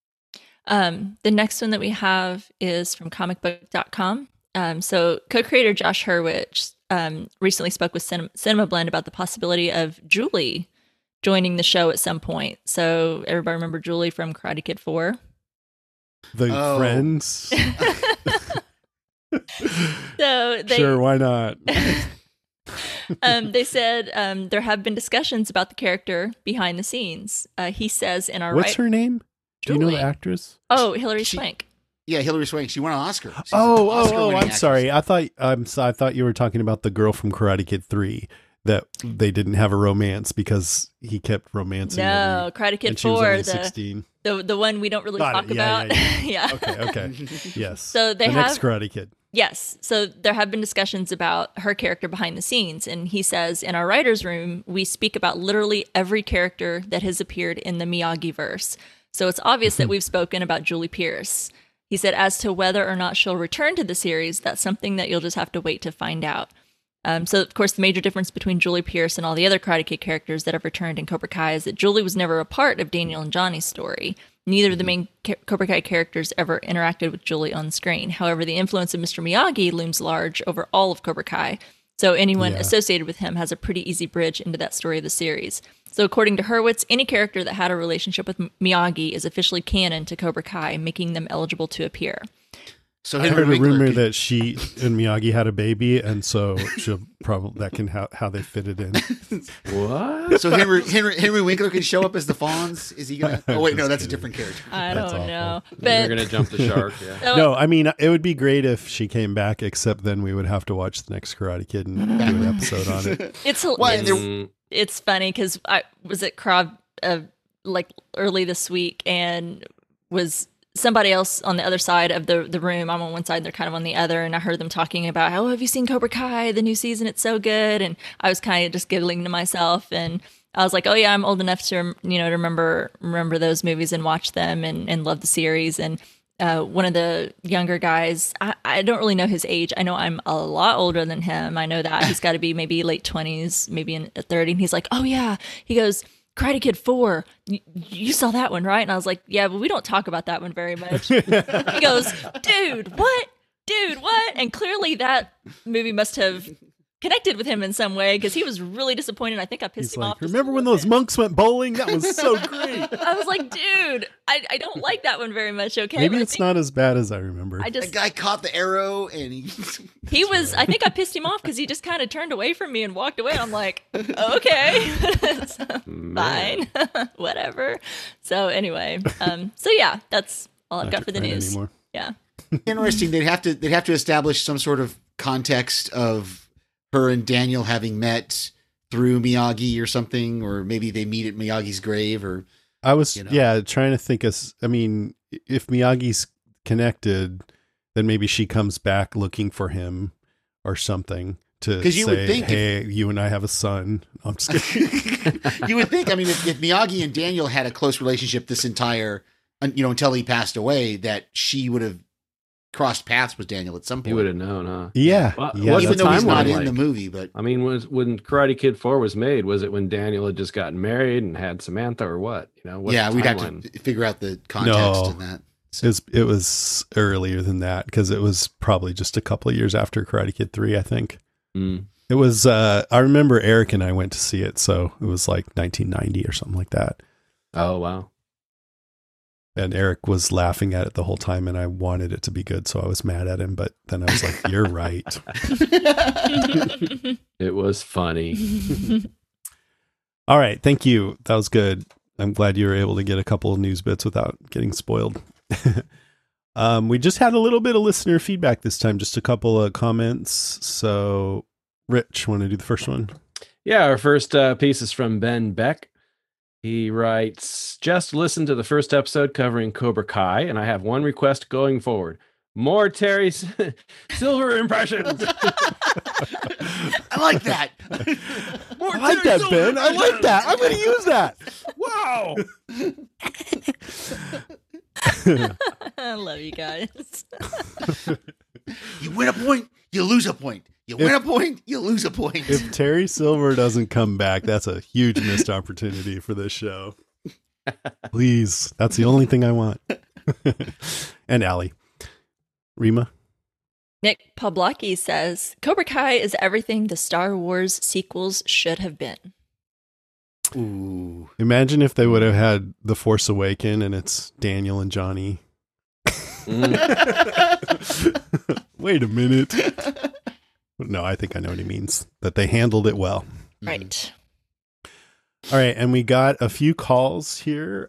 The next one that we have is from comicbook.com. So co-creator Josh Hurwitz recently spoke with Cinema Blend about the possibility of Julie joining the show at some point. So everybody remember Julie from Karate Kid 4? The friends. So they, Sure, why not? they said there have been discussions about the character behind the scenes. He says in our What's her name? Do you know Julie. the actress? Oh, Hilary Swank. Yeah, Hilary Swank. She won an Oscar. She's an Oh, Oscar-winning I'm actress. sorry. I thought you were talking about the girl from Karate Kid 3 that they didn't have a romance because he kept romancing. No, Karate Kid and she was 4, only 16. the one we don't really Got talk it. Yeah, about. yeah. Yeah. Okay. Yes. So they the have next Karate Kid. Yes. So there have been discussions about her character behind the scenes. And he says, in our writer's room, we speak about literally every character that has appeared in the Miyagi verse. So it's obvious that we've spoken about Julie Pierce. He said, as to whether or not she'll return to the series, that's something that you'll just have to wait to find out. So, of course, the major difference between Julie Pierce and all the other Karate Kid characters that have returned in Cobra Kai is that Julie was never a part of Daniel and Johnny's story. Neither of the main Cobra Kai characters ever interacted with Julie on screen. However, the influence of Mr. Miyagi looms large over all of Cobra Kai, so anyone associated with him has a pretty easy bridge into that story of the series. So according to Hurwitz, any character that had a relationship with Miyagi is officially canon to Cobra Kai, making them eligible to appear. So I Henry heard a Winkler rumor could- that she and Miyagi had a baby, and so she'll probably that can how they fit it in. What? So Henry Winkler can show up as the Fonz. Is he gonna? Oh wait, no, that's a different character. I That's don't awful. know. They're But gonna jump the shark. Yeah. so- No, I mean it would be great if she came back. Except then we would have to watch the next Karate Kid and do an episode on it. it's Well, and there- Mm, it's funny because I was at Krav like early this week and was somebody else on the other side of the room. I'm on one side, they're kind of on the other, and I heard them talking about, oh, have you seen Cobra Kai, the new season? It's so good. And I was kind of just giggling to myself, and I was like, oh yeah, I'm old enough to to remember those movies and watch them and love the series. And one of the younger guys, I don't really know his age. I know I'm a lot older than him. I know that he's got to be maybe late 20s, maybe in 30. And he's like, oh yeah. He goes, Karate Kid 4, you saw that one, right? And I was like, yeah, but we don't talk about that one very much. He goes, dude, what? And clearly that movie must have connected with him in some way because he was really disappointed. I think I pissed He's him like, off. just remember a when little those bit." monks went bowling? That was so great. I was like, dude, I don't like that one very much, okay? Maybe But I it's think not as bad as I remember. I The just guy caught the arrow and he was I think I pissed him off because he just kind of turned away from me and walked away. I'm like, okay. So, man. fine. Whatever. So anyway, so yeah, that's all I've Not got your for the friend news. anymore. Yeah. interesting. They'd have to establish some sort of context of her and Daniel having met through Miyagi or something, or maybe they meet at Miyagi's grave, or I was, you know. trying to think of, I mean, if Miyagi's connected, then maybe she comes back looking for him or something to 'Cause you would say, think hey, you and I have a son. I'm just kidding. you would think, I mean, if Miyagi and Daniel had a close relationship this entire, until he passed away, that she would have crossed paths with Daniel at some point. You would have known, huh? Yeah. Well, yeah. what's Even the though he's timeline not in like? the movie, but I mean, when Karate Kid 4 was made, was it when Daniel had just gotten married and had Samantha, or what? What's yeah, the we'd have timeline? to figure out the context in that. It was earlier than that because it was probably just a couple of years after Karate Kid 3, I think. Mm. It was, I remember Eric and I went to see it, so it was like 1990 or something like that. Oh, wow. And Eric was laughing at it the whole time, and I wanted it to be good, so I was mad at him. But then I was like, "You're right." It was funny. All right, thank you. That was good. I'm glad you were able to get a couple of news bits without getting spoiled. We just had a little bit of listener feedback this time, just a couple of comments. So, Rich, want to do the first one? Yeah, our first piece is from Ben Beck. He writes, just listen to the first episode covering Cobra Kai, and I have one request going forward. More Terry Silver impressions. I like that. I like that, Ben. I like that. I'm going to use that. Wow. I love you guys. You win a point, you lose a point. You win a point, you lose a point. If Terry Silver doesn't come back, that's a huge missed opportunity for this show. Please. That's the only thing I want. And Allie. Rima? Nick Pawlowski says, Cobra Kai is everything the Star Wars sequels should have been. Ooh. Imagine if they would have had The Force Awaken and it's Daniel and Johnny. Wait a minute. No, I think I know what he means. That they handled it well. Right. All right, and we got a few calls here.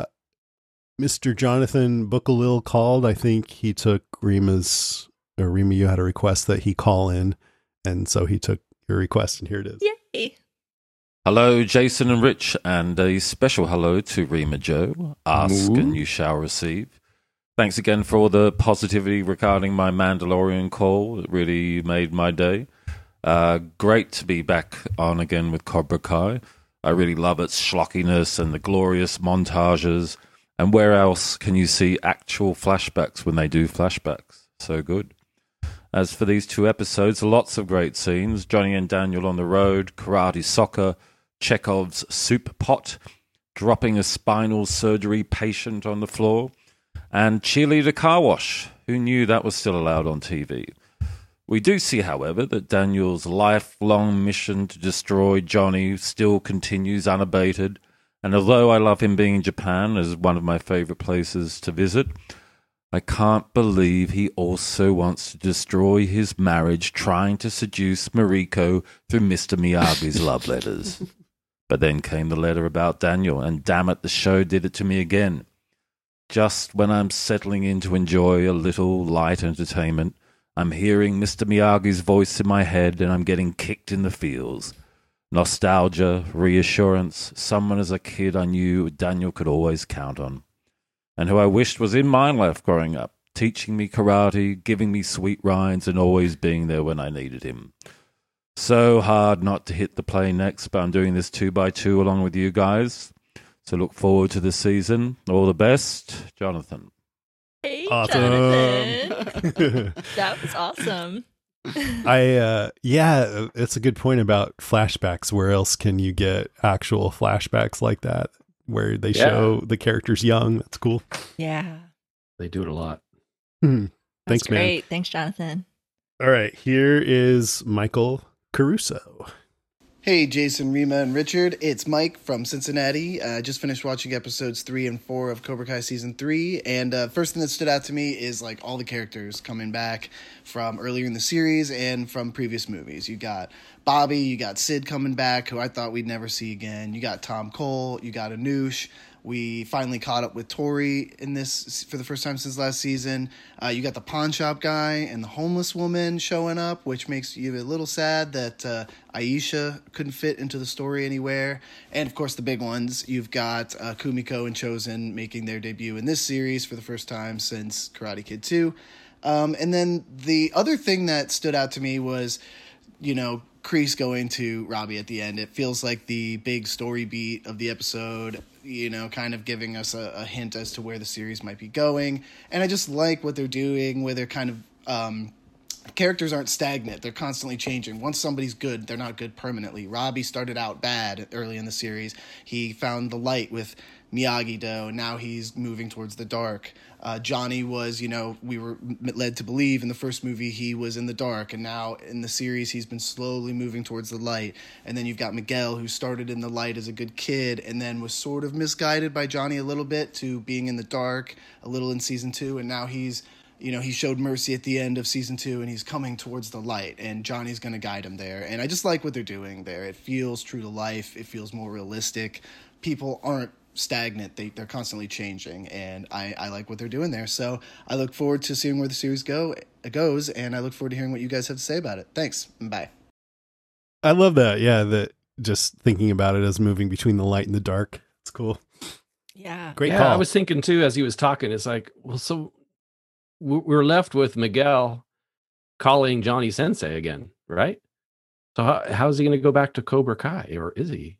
Mr. Jonathan Bukalil called. I think he took Rima, you had a request that he call in, and so he took your request, and here it is. Yay. Hello, Jason and Rich, and a special hello to Rima Joe. Ask and you shall receive. Thanks again for all the positivity regarding my Mandalorian call. It really made my day. Great to be back on again with Cobra Kai. I really love its schlockiness and the glorious montages. And where else can you see actual flashbacks when they do flashbacks? So good. As for these two episodes, lots of great scenes. Johnny and Daniel on the road, karate soccer, Chekhov's soup pot, dropping a spinal surgery patient on the floor, and cheerleader car wash. Who knew that was still allowed on TV? We do see, however, that Daniel's lifelong mission to destroy Johnny still continues unabated, and although I love him being in Japan as one of my favorite places to visit, I can't believe he also wants to destroy his marriage trying to seduce Mariko through Mr. Miyagi's love letters. But then came the letter about Daniel, and damn it, the show did it to me again. Just when I'm settling in to enjoy a little light entertainment, I'm hearing Mr. Miyagi's voice in my head and I'm getting kicked in the feels. Nostalgia, reassurance, someone as a kid I knew Daniel could always count on, and who I wished was in my life growing up, teaching me karate, giving me sweet rides, and always being there when I needed him. So hard not to hit the play next, but I'm doing this 2x2 along with you guys. So look forward to the season. All the best, Jonathan. Hey, Awesome. Jonathan. That was awesome. Yeah, it's a good point about flashbacks. Where else can you get actual flashbacks like that where they show the characters young? That's cool. Yeah. They do it a lot. Thanks, That's man. great. Thanks, Jonathan. All right, here is Michael Caruso. Hey, Jason, Rima, and Richard. It's Mike from Cincinnati. I just finished watching episodes 3 and 4 of Cobra Kai Season 3, and first thing that stood out to me is like all the characters coming back from earlier in the series and from previous movies. You got Bobby, you got Sid coming back, who I thought we'd never see again. You got Tom Cole, you got Anoush. We finally caught up with Tori in this for the first time since last season. You got the pawn shop guy and the homeless woman showing up, which makes you a little sad that Aisha couldn't fit into the story anywhere. And, of course, the big ones. You've got Kumiko and Chosen making their debut in this series for the first time since Karate Kid 2. And then the other thing that stood out to me was, Kreese going to Robbie at the end. It feels like the big story beat of the episode, kind of giving us a hint as to where the series might be going. And I just like what they're doing, where they're kind of characters aren't stagnant. They're constantly changing. Once somebody's good, they're not good permanently. Robbie started out bad early in the series. He found the light with Miyagi-Do, and now he's moving towards the dark. Johnny was, we were led to believe in the first movie he was in the dark, and now in the series he's been slowly moving towards the light. And then you've got Miguel, who started in the light as a good kid and then was sort of misguided by Johnny a little bit to being in the dark a little in season 2, and now he's he showed mercy at the end of season 2, and he's coming towards the light, and Johnny's going to guide him there. And I just like what they're doing there. It feels true to life. It feels more realistic. People aren't stagnant. They're constantly changing, and I like what they're doing there. So I look forward to seeing where the series goes, and I look forward to hearing what you guys have to say about it. Thanks. Bye. I love that. Yeah, that just thinking about it as moving between the light and the dark. It's cool. Yeah. Great Yeah, call. I was thinking too as he was talking. It's like, well, so we're left with Miguel calling Johnny Sensei again, right? So how is he going to go back to Cobra Kai, or is he?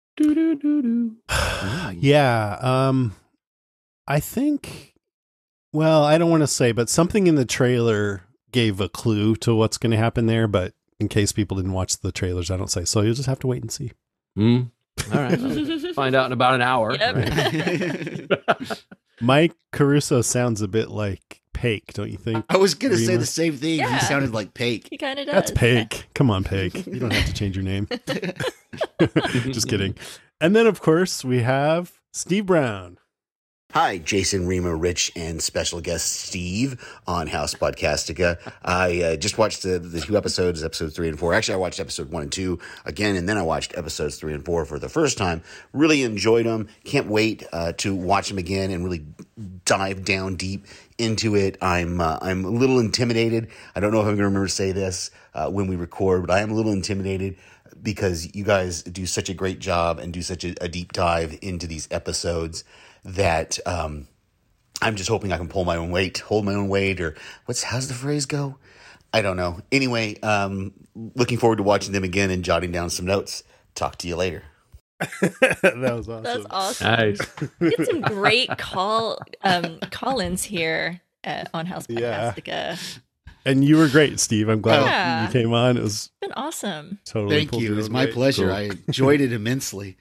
Yeah. I think, well, I don't want to say, but something in the trailer gave a clue to what's going to happen there. But in case people didn't watch the trailers, I don't say. So you'll just have to wait and see. All right. Well, find out in about an hour. Yep. Right? Mike Caruso sounds a bit like Paik, don't you think? I was going to say Rima? the same thing. Yeah. He sounded like Paik. He kind of does. That's Paik. Come on, Paik. You don't have to change your name. Just kidding. And then, of course, we have Steve Brown. Hi, Jason, Rima, Rich, and special guest Steve on House Podcastica. I just watched the 2 episodes, episodes 3 and 4. Actually, I watched episode 1 and 2 again, and then I watched episodes 3 and 4 for the first time. Really enjoyed them. Can't wait to watch them again and really dive down deep into it. I'm a little intimidated. I don't know if I'm going to remember to say this when we record, but I am a little intimidated because you guys do such a great job and do such a deep dive into these episodes that I'm just hoping I can pull my own weight, hold my own weight, or how's the phrase go? I don't know. Anyway, looking forward to watching them again and jotting down some notes. Talk to you later. That was awesome. That's awesome. Nice. We had some great call-ins here on House Yeah. Podcastica. And you were great, Steve. I'm glad Yeah. you came on. It was It's been awesome. totally Thank pulled you. your It was own my weight. pleasure. Cool. I enjoyed it immensely.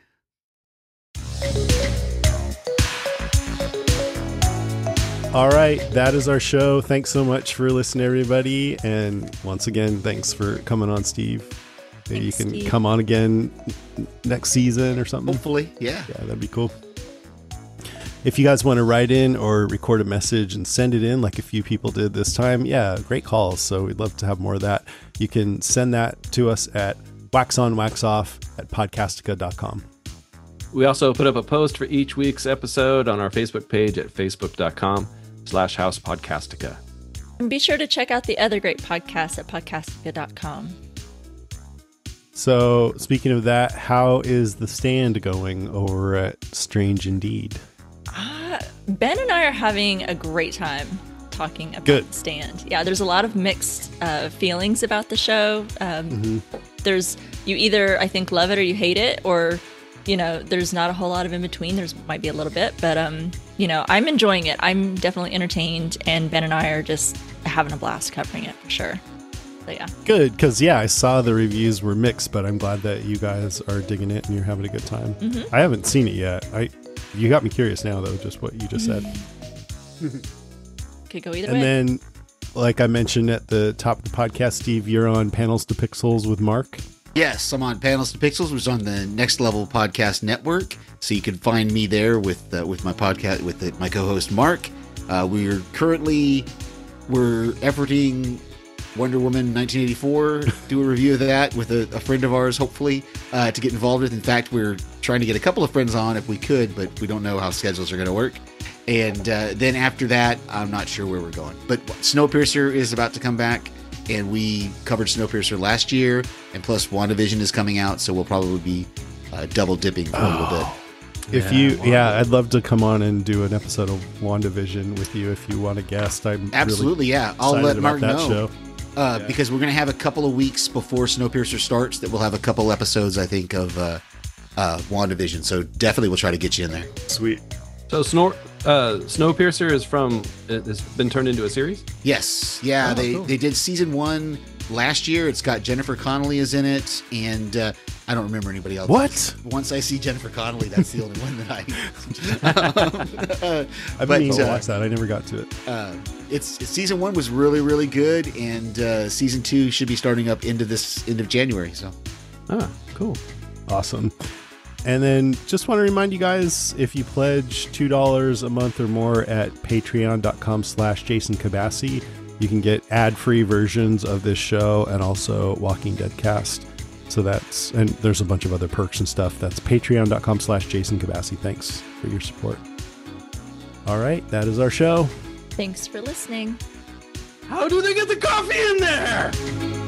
All right, that is our show. Thanks so much for listening, everybody. And once again, thanks for coming on, Steve. Maybe Thanks, you can Steve. come on again next season or something. Hopefully, yeah. Yeah, that'd be cool. If you guys want to write in or record a message and send it in like a few people did this time, yeah, great calls. So we'd love to have more of that. You can send that to us at waxonwaxoff@podcastica.com. We also put up a post for each week's episode on our Facebook page at facebook.com/housepodcastica. And be sure to check out the other great podcasts at podcastica.com. So speaking of that, how is the stand going over at Strange Indeed? Ben and I are having a great time talking about Good. The Stand. Yeah, there's a lot of mixed feelings about the show. There's, you either, I think, love it or you hate it, or, there's not a whole lot of in between. There's might be a little bit, but, I'm enjoying it. I'm definitely entertained, and Ben and I are just having a blast covering it for sure. So, yeah. Good, because I saw the reviews were mixed, but I'm glad that you guys are digging it and you're having a good time. I haven't seen it yet. You got me curious now, though, just what you just said. Could go either And way. then, like I mentioned at the top of the podcast, Steve, you're on Panels to Pixels with Mark. Yes, I'm on Panels to Pixels, which is on the Next Level Podcast Network. So you can find me there with my podcast, with my co-host Mark. We're efforting Wonder Woman 1984, do a review of that with a friend of ours, hopefully, to get involved with. In fact, we're trying to get a couple of friends on if we could, but we don't know how schedules are going to work. And then after that, I'm not sure where we're going. But Snowpiercer is about to come back, and we covered Snowpiercer last year, and plus WandaVision is coming out, so we'll probably be double dipping for a little bit. I'd love to come on and do an episode of WandaVision with you if you want to guest. I'm absolutely, really I'll let Mark that know. Show. Because we're going to have a couple of weeks before Snowpiercer starts that we'll have a couple episodes, I think, of WandaVision. So definitely we'll try to get you in there. Sweet. So Snowpiercer it's been turned into a series? Yes. Yeah, they did season 1 last year. It's got Jennifer Connelly is in it, and I don't remember anybody else. What? Once I see Jennifer Connelly, that's the only one that I've been meaning to watch that. I never got to it. It's season 1 was really, really good, and season 2 should be starting up end of January. So, cool, awesome. And then just want to remind you guys, if you pledge $2 a month or more at patreon.com/Jason Kabassi, you can get ad-free versions of this show and also Walking Dead Cast. So and there's a bunch of other perks and stuff. That's patreon.com/Jason Kabassi. Thanks for your support. All right, that is our show. Thanks for listening. How do they get the coffee in there?